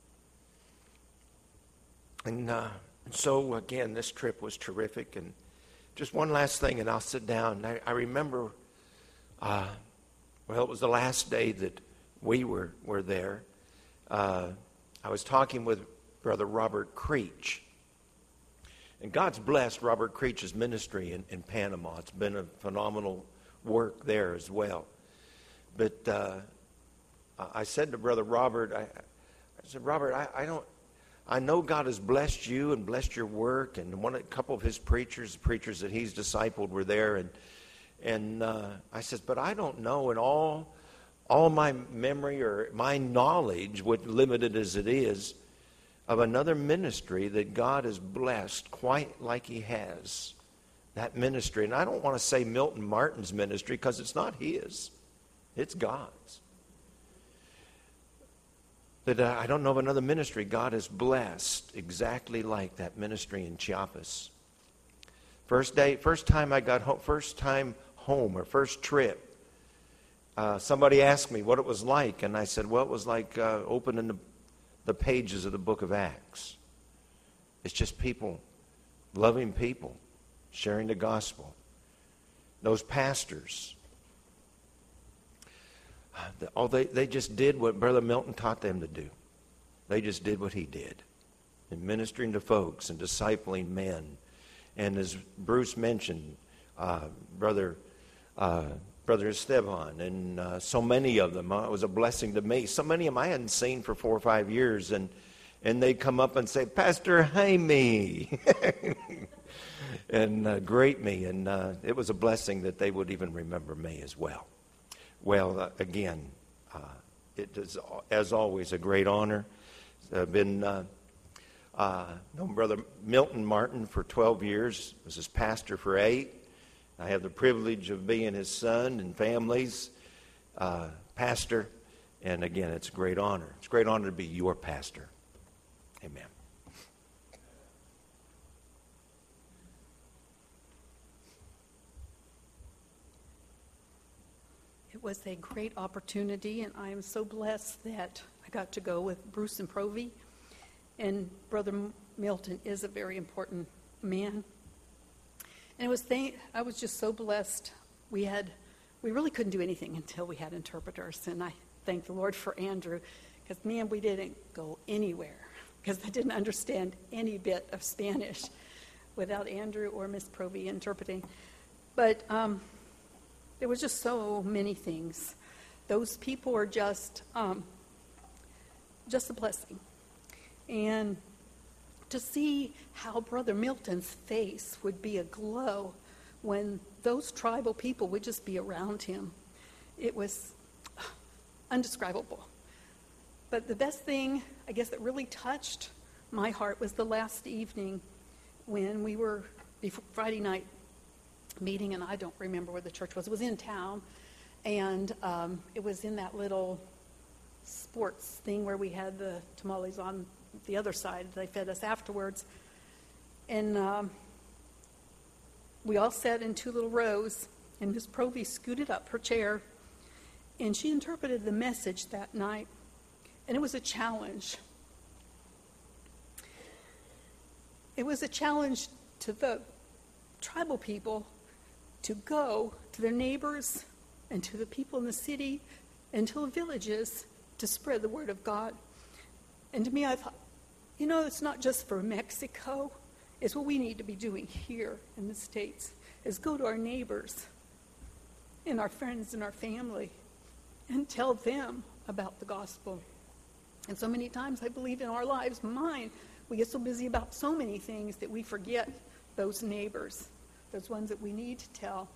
And, uh, and so, again, this trip was terrific. And just one last thing, and I'll sit down. I, I remember, uh, well, it was the last day that we were, were there. Uh, I was talking with Brother Robert Creech. And God's blessed Robert Creech's ministry in, in Panama. It's been a phenomenal work there as well. But uh, I said to Brother Robert, I, I said, Robert, I, I don't, I know God has blessed you and blessed your work. And one, a couple of his preachers, the preachers that he's discipled were there. And And uh, I says, but I don't know in all, all my memory or my knowledge, what limited as it is, of another ministry that God has blessed quite like he has. That ministry. And I don't want to say Milton Martin's ministry because it's not his. It's God's. That uh, I don't know of another ministry God has blessed exactly like that ministry in Chiapas. First day, first time I got home, first time home or first trip, uh, somebody asked me what it was like, and I said, well, it was like uh, opening the, the pages of the book of Acts. It's just people, loving people, sharing the gospel. Those pastors, oh, they, they just did what Brother Milton taught them to do. They just did what he did in ministering to folks and discipling men. And as Bruce mentioned, uh, Brother uh, Brother Esteban and uh, so many of them, uh, it was a blessing to me. So many of them I hadn't seen for four or five years, and and they come up and say, Pastor Jaime, and uh, greet me. And uh, it was a blessing that they would even remember me as well. Well, uh, again, uh, it is, as always, a great honor. I've been uh, uh, known Brother Milton Martin for twelve years, was his pastor for eight. I have the privilege of being his son and family's uh, pastor. And again, it's a great honor. It's a great honor to be your pastor. Amen. It was a great opportunity, and I am so blessed that I got to go with Bruce and Provy. And Brother Milton is a very important man. And it was th- I was just so blessed. We had, we really couldn't do anything until we had interpreters, and I thank the Lord for Andrew, because man, we didn't go anywhere because I didn't understand any bit of Spanish without Andrew or Miss Provy interpreting. But um, there was just so many things. Those people are just, um, just a blessing. And to see how Brother Milton's face would be aglow when those tribal people would just be around him, it was undescribable. But the best thing, I guess, that really touched my heart was the last evening when we were, before Friday night meeting, and I don't remember where the church was. It was in town, and um, it was in that little sports thing where we had the tamales on the other side. They fed us afterwards. And um, we all sat in two little rows, and Miss Provy scooted up her chair, and she interpreted the message that night. And it was a challenge. It was a challenge to the tribal people to go to their neighbors and to the people in the city and to the villages to spread the word of God. And to me, I thought, you know, it's not just for Mexico. It's what we need to be doing here in the States, is go to our neighbors and our friends and our family and tell them about the gospel. And so many times, I believe in our lives, mine, we get so busy about so many things that we forget those neighbors, those ones that we need to tell.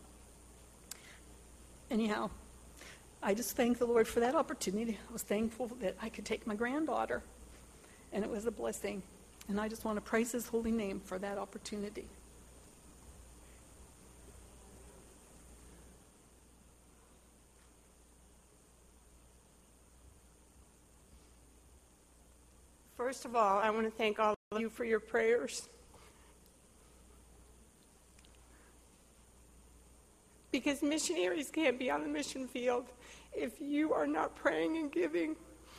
Anyhow, I just thank the Lord for that opportunity. I was thankful that I could take my granddaughter, and it was a blessing. And I just want to praise his holy name for that opportunity. First of all, I want to thank all of you for your prayers. Because missionaries can't be on the mission field if you are not praying and giving.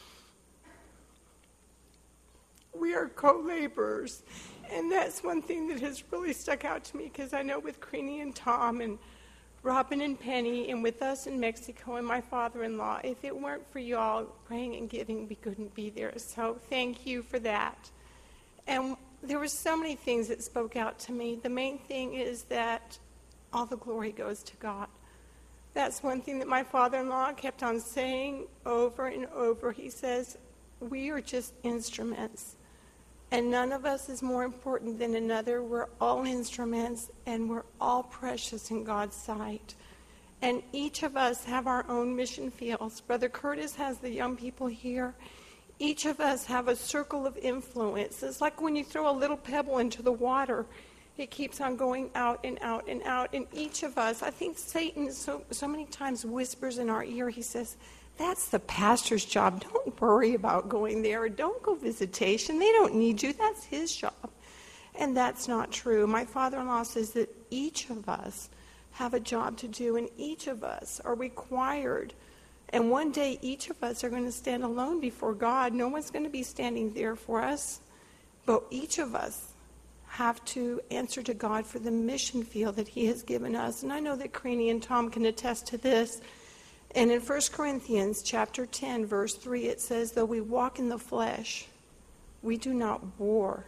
We are co-laborers, and that's one thing that has really stuck out to me, because I know with Creanie and Tom and Robin and Penny and with us in Mexico and my father-in-law, if it weren't for you all praying and giving, we couldn't be there. So thank you for that. And there were so many things that spoke out to me. The main thing is that all the glory goes to God. That's one thing that my father-in-law kept on saying over and over. He says, we are just instruments, and none of us is more important than another. We're all instruments, and we're all precious in God's sight. And each of us have our own mission fields. Brother Curtis has the young people here. Each of us have a circle of influence. It's like when you throw a little pebble into the water, it keeps on going out and out and out. And each of us, I think Satan so, so many times whispers in our ear, he says, that's the pastor's job. Don't worry about going there. Don't go visitation. They don't need you. That's his job. And that's not true. My father-in-law says that each of us have a job to do, and each of us are required. And one day, each of us are going to stand alone before God. No one's going to be standing there for us. But each of us have to answer to God for the mission field that he has given us. And I know that Creanie and Tom can attest to this. And in First Corinthians chapter ten, verse three, it says, though we walk in the flesh, we do not war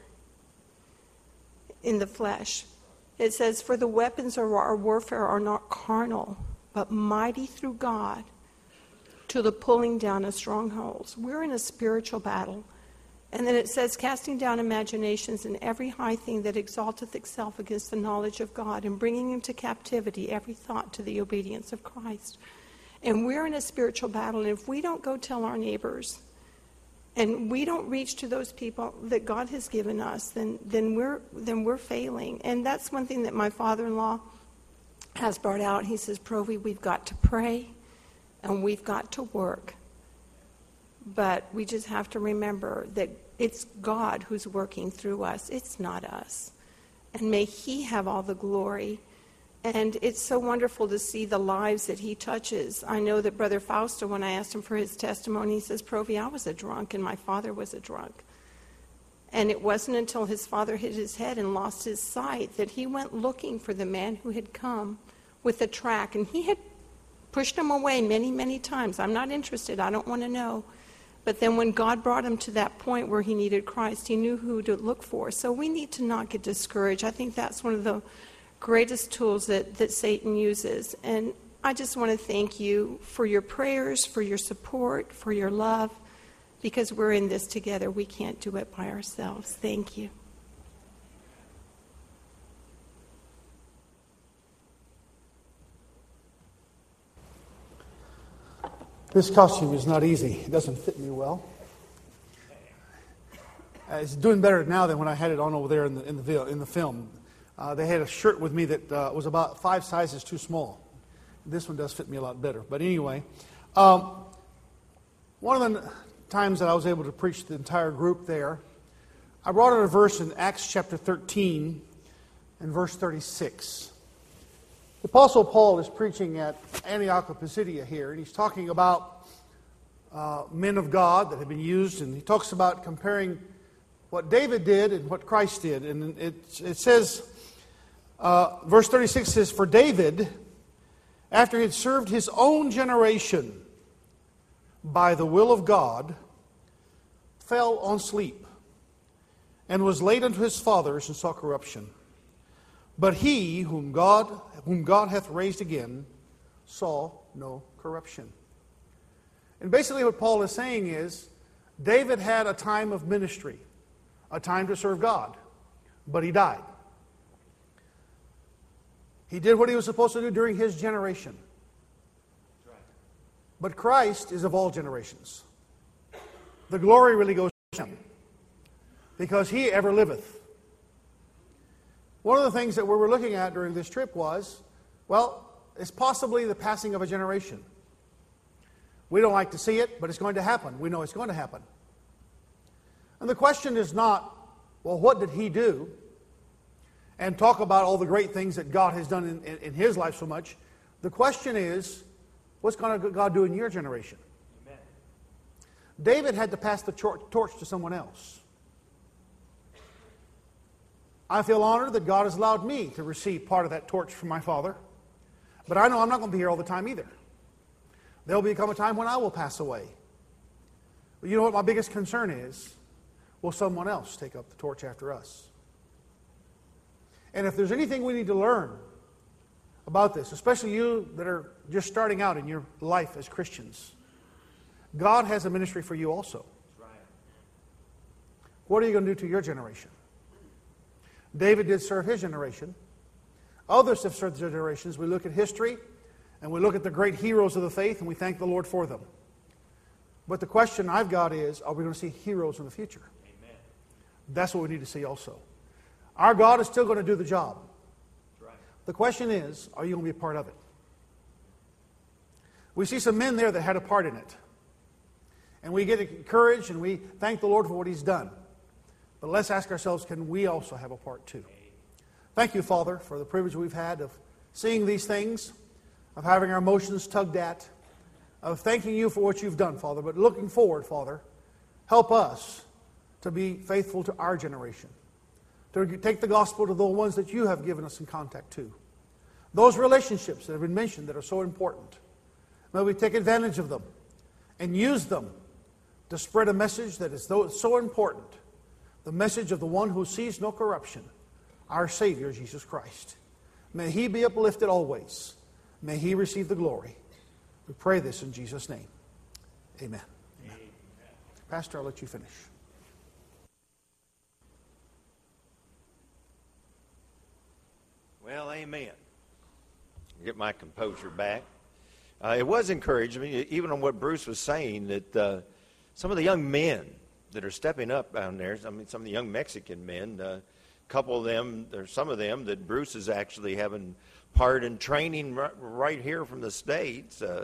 in the flesh. It says, for the weapons of our warfare are not carnal, but mighty through God to the pulling down of strongholds. We're in a spiritual battle. And then it says, casting down imaginations and every high thing that exalteth itself against the knowledge of God, and bringing into captivity every thought to the obedience of Christ. And we're in a spiritual battle, and if we don't go tell our neighbors, and we don't reach to those people that God has given us, then then we're then we're failing. And that's one thing that my father-in-law has brought out. He says, Provy, we've got to pray and we've got to work. But we just have to remember that it's God who's working through us. It's not us. And may he have all the glory. And it's so wonderful to see the lives that he touches. I know that Brother Fausto, when I asked him for his testimony, he says, Provy, I was a drunk and my father was a drunk. And it wasn't until his father hit his head and lost his sight that he went looking for the man who had come with a track. And he had pushed him away many, many times. I'm not interested. I don't want to know. But then when God brought him to that point where he needed Christ, he knew who to look for. So we need to not get discouraged. I think that's one of the greatest tools that, that Satan uses. And I just want to thank you for your prayers, for your support, for your love, because we're in this together. We can't do it by ourselves. Thank you. This costume is not easy. It doesn't fit me well. Uh, it's doing better now than when I had it on over there in the in the, in the film. Uh, they had a shirt with me that uh, was about five sizes too small. This one does fit me a lot better. But anyway, um, one of the times that I was able to preach the entire group there, I brought out a verse in Acts chapter thirteen and verse thirty-six. The Apostle Paul is preaching at Antioch of Pisidia here, and he's talking about uh, men of God that have been used, and he talks about comparing what David did and what Christ did. And it, it says, uh, verse thirty-six says, for David, after he had served his own generation by the will of God, fell on sleep, and was laid unto his fathers and saw corruption. But he, whom God, whom God hath raised again, saw no corruption. And basically what Paul is saying is, David had a time of ministry, a time to serve God, but he died. He did what he was supposed to do during his generation. But Christ is of all generations. The glory really goes to him, because he ever liveth. One of the things that we were looking at during this trip was, well, it's possibly the passing of a generation. We don't like to see it, but it's going to happen. We know it's going to happen. And the question is not, well, what did he do? And talk about all the great things that God has done in, in, in his life so much. The question is, what's going to God do in your generation? Amen. David had to pass the torch to someone else. I feel honored that God has allowed me to receive part of that torch from my father. But I know I'm not going to be here all the time either. There will become a time when I will pass away. But you know what my biggest concern is? Will someone else take up the torch after us? And if there's anything we need to learn about this, especially you that are just starting out in your life as Christians, God has a ministry for you also. What are you going to do to your generation? David did serve his generation. Others have served their generations. We look at history, And we look at the great heroes of the faith and we thank the Lord for them. But the question I've got is, are we going to see heroes in the future? Amen. That's what we need to see also. Our God is still going to do the job. That's right. The question is, are you going to be a part of it? We see some men there that had a part in it. And we get encouraged and we thank the Lord for what He's done. But let's ask ourselves, can we also have a part too? Thank you, Father, for the privilege we've had of seeing these things, of having our emotions tugged at, of thanking you for what you've done, Father. But looking forward, Father, help us to be faithful to our generation, to take the gospel to the ones that you have given us in contact to. Those relationships that have been mentioned that are so important, may we take advantage of them and use them to spread a message that is so important, the message of the one who sees no corruption, our Savior, Jesus Christ. May He be uplifted always. May He receive the glory. We pray this in Jesus' name. Amen. Amen. Pastor, I'll let you finish. Well, amen. Get my composure back. Uh, it was encouraging, even on what Bruce was saying, that uh, some of the young men that are stepping up down there, I mean, some of the young Mexican men, a uh, couple of them, or some of them, that Bruce is actually having part in training right, right here from the States. Uh,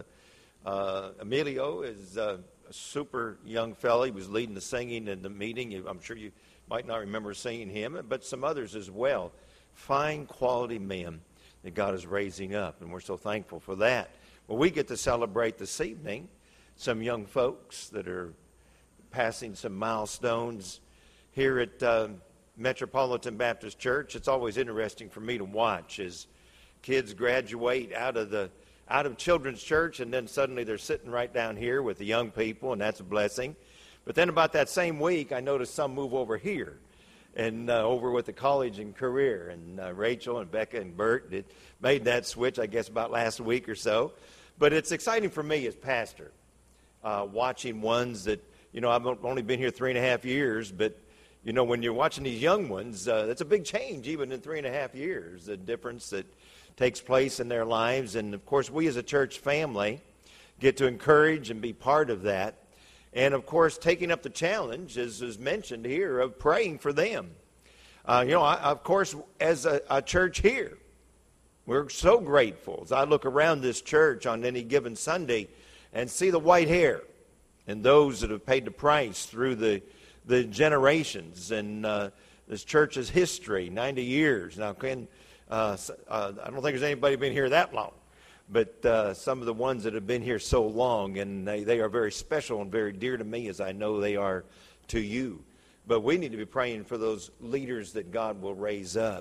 uh, Emilio is uh, a super young fella. He was leading the singing in the meeting. I'm sure you might not remember seeing him, but some others as well. Fine quality men that God is raising up, and we're so thankful for that. Well, we get to celebrate this evening some young folks that are passing some milestones here at uh, Metropolitan Baptist Church. It's always interesting for me to watch as kids graduate out of the out of children's church, and then suddenly they're sitting right down here with the young people, and that's a blessing. But then about that same week, I noticed some move over here and uh, over with the college and career. And uh, Rachel and Becca and Bert did, made that switch, I guess, about last week or so. But it's exciting for me as pastor, uh, watching ones that, you know, I've only been here three and a half years, but, you know, when you're watching these young ones, uh, that's a big change even in three and a half years, the difference that takes place in their lives. And, of course, we as a church family get to encourage and be part of that. And, of course, taking up the challenge, as is mentioned here, of praying for them. Uh, you know, I, of course, as a, a church here, we're so grateful as I look around this church on any given Sunday and see the white hair and those that have paid the price through the, the generations and uh, this church's history, ninety years. Now, can, uh, uh, I don't think there's anybody been here that long. But uh, some of the ones that have been here so long, and they, they are very special and very dear to me, as I know they are to you. But we need to be praying for those leaders that God will raise up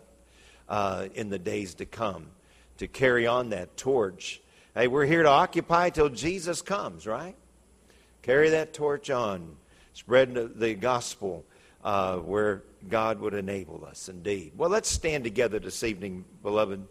uh, in the days to come to carry on that torch. Hey, we're here to occupy till Jesus comes, right? Carry that torch on, spread the, the gospel uh, where God would enable us indeed. Well, let's stand together this evening, beloved.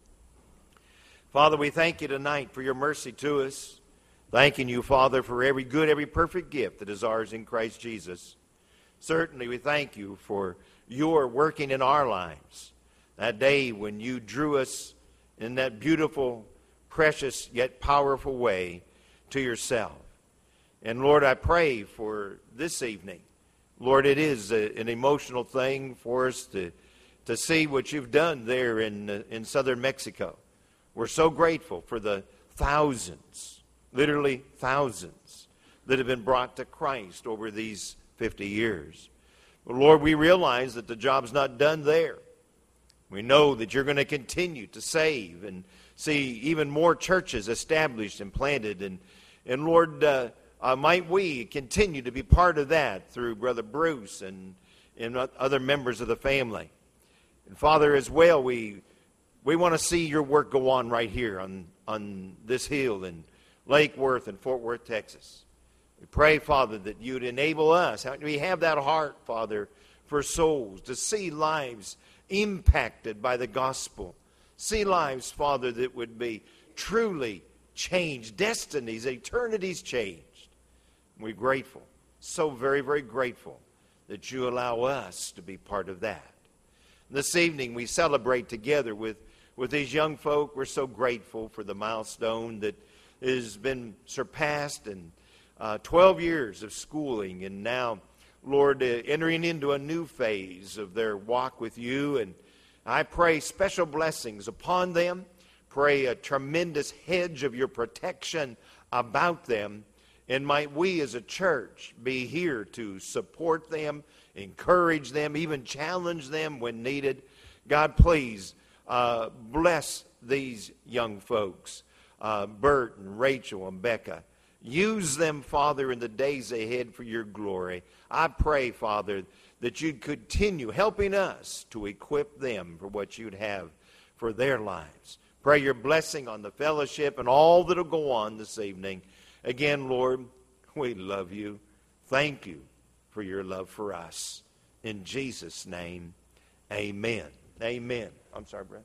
Father, we thank you tonight for your mercy to us. Thanking you, Father, for every good, every perfect gift that is ours in Christ Jesus. Certainly, we thank you for your working in our lives. That day when you drew us in that beautiful, precious, yet powerful way to yourself. And Lord, I pray for this evening. Lord, it is a, an emotional thing for us to, to see what you've done there in, uh, in southern Mexico. We're so grateful for the thousands, literally thousands, that have been brought to Christ over these fifty years. But Lord, we realize that the job's not done there. We know that you're going to continue to save and see even more churches established and planted. And, and Lord, uh, uh, might we continue to be part of that through Brother Bruce and, and other members of the family. And Father, as well, we... We want to see your work go on right here on, on this hill in Lake Worth and Fort Worth, Texas. We pray, Father, that you'd enable us. We have that heart, Father, for souls, to see lives impacted by the gospel. See lives, Father, that would be truly changed, destinies, eternities changed. We're grateful, so very, very grateful that you allow us to be part of that. This evening we celebrate together with with these young folk. We're so grateful for the milestone that has been surpassed, and uh, twelve years of schooling, and now, Lord, uh, entering into a new phase of their walk with you. And I pray special blessings upon them. Pray a tremendous hedge of your protection about them. And might we as a church be here to support them, encourage them, even challenge them when needed. God, please uh, bless these young folks, uh, Bert and Rachel and Becca. Use them, Father, in the days ahead for your glory. I pray, Father, that you'd continue helping us to equip them for what you'd have for their lives. Pray your blessing on the fellowship and all that will go on this evening. Again, Lord, we love you. Thank you for your love for us. In Jesus' name, amen. Amen. I'm sorry, Brett.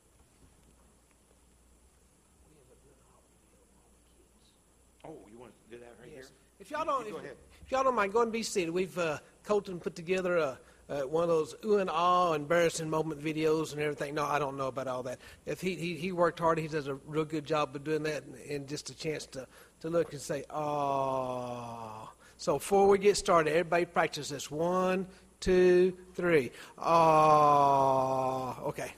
Oh, you want to do that right Yes. here? If y'all don't, You if, go ahead. if y'all don't mind, go and be seated. We've uh, Colton put together a, uh, one of those ooh and ah embarrassing moment videos and everything. No, I don't know about all that. If he he, he worked hard, he does a real good job of doing that, and, and just a chance to, to look and say, ah. So before we get started, everybody practice this. One, two, three. Ah. Okay.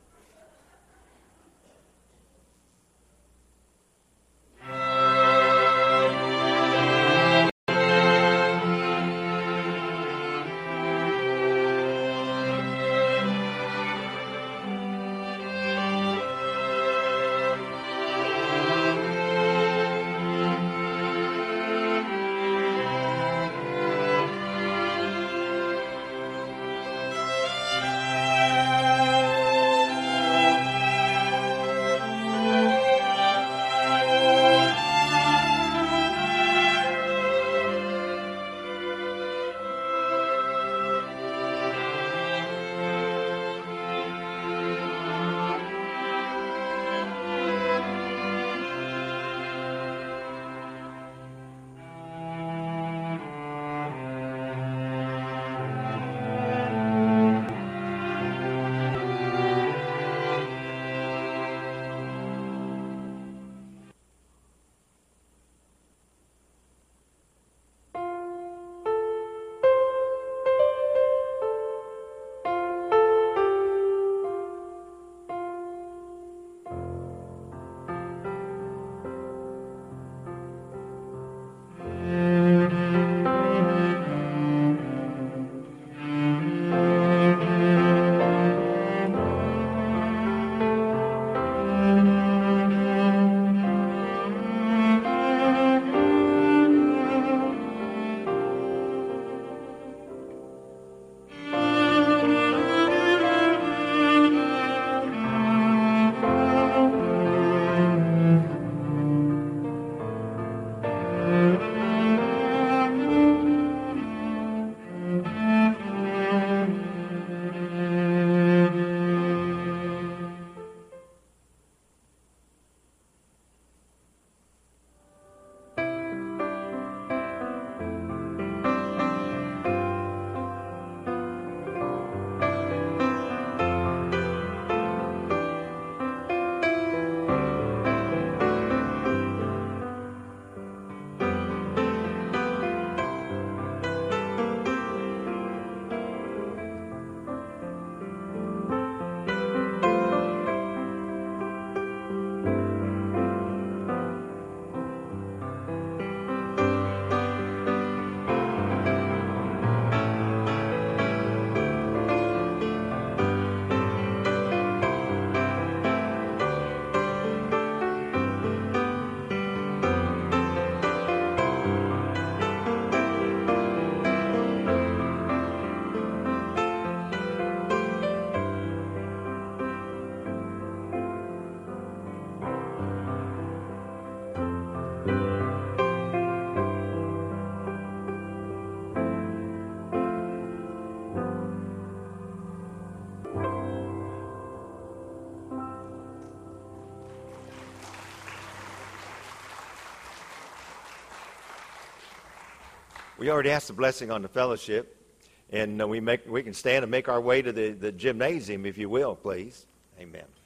We already asked the blessing on the fellowship, and uh, we make we can stand and make our way to the, the gymnasium, if you will, please. Amen.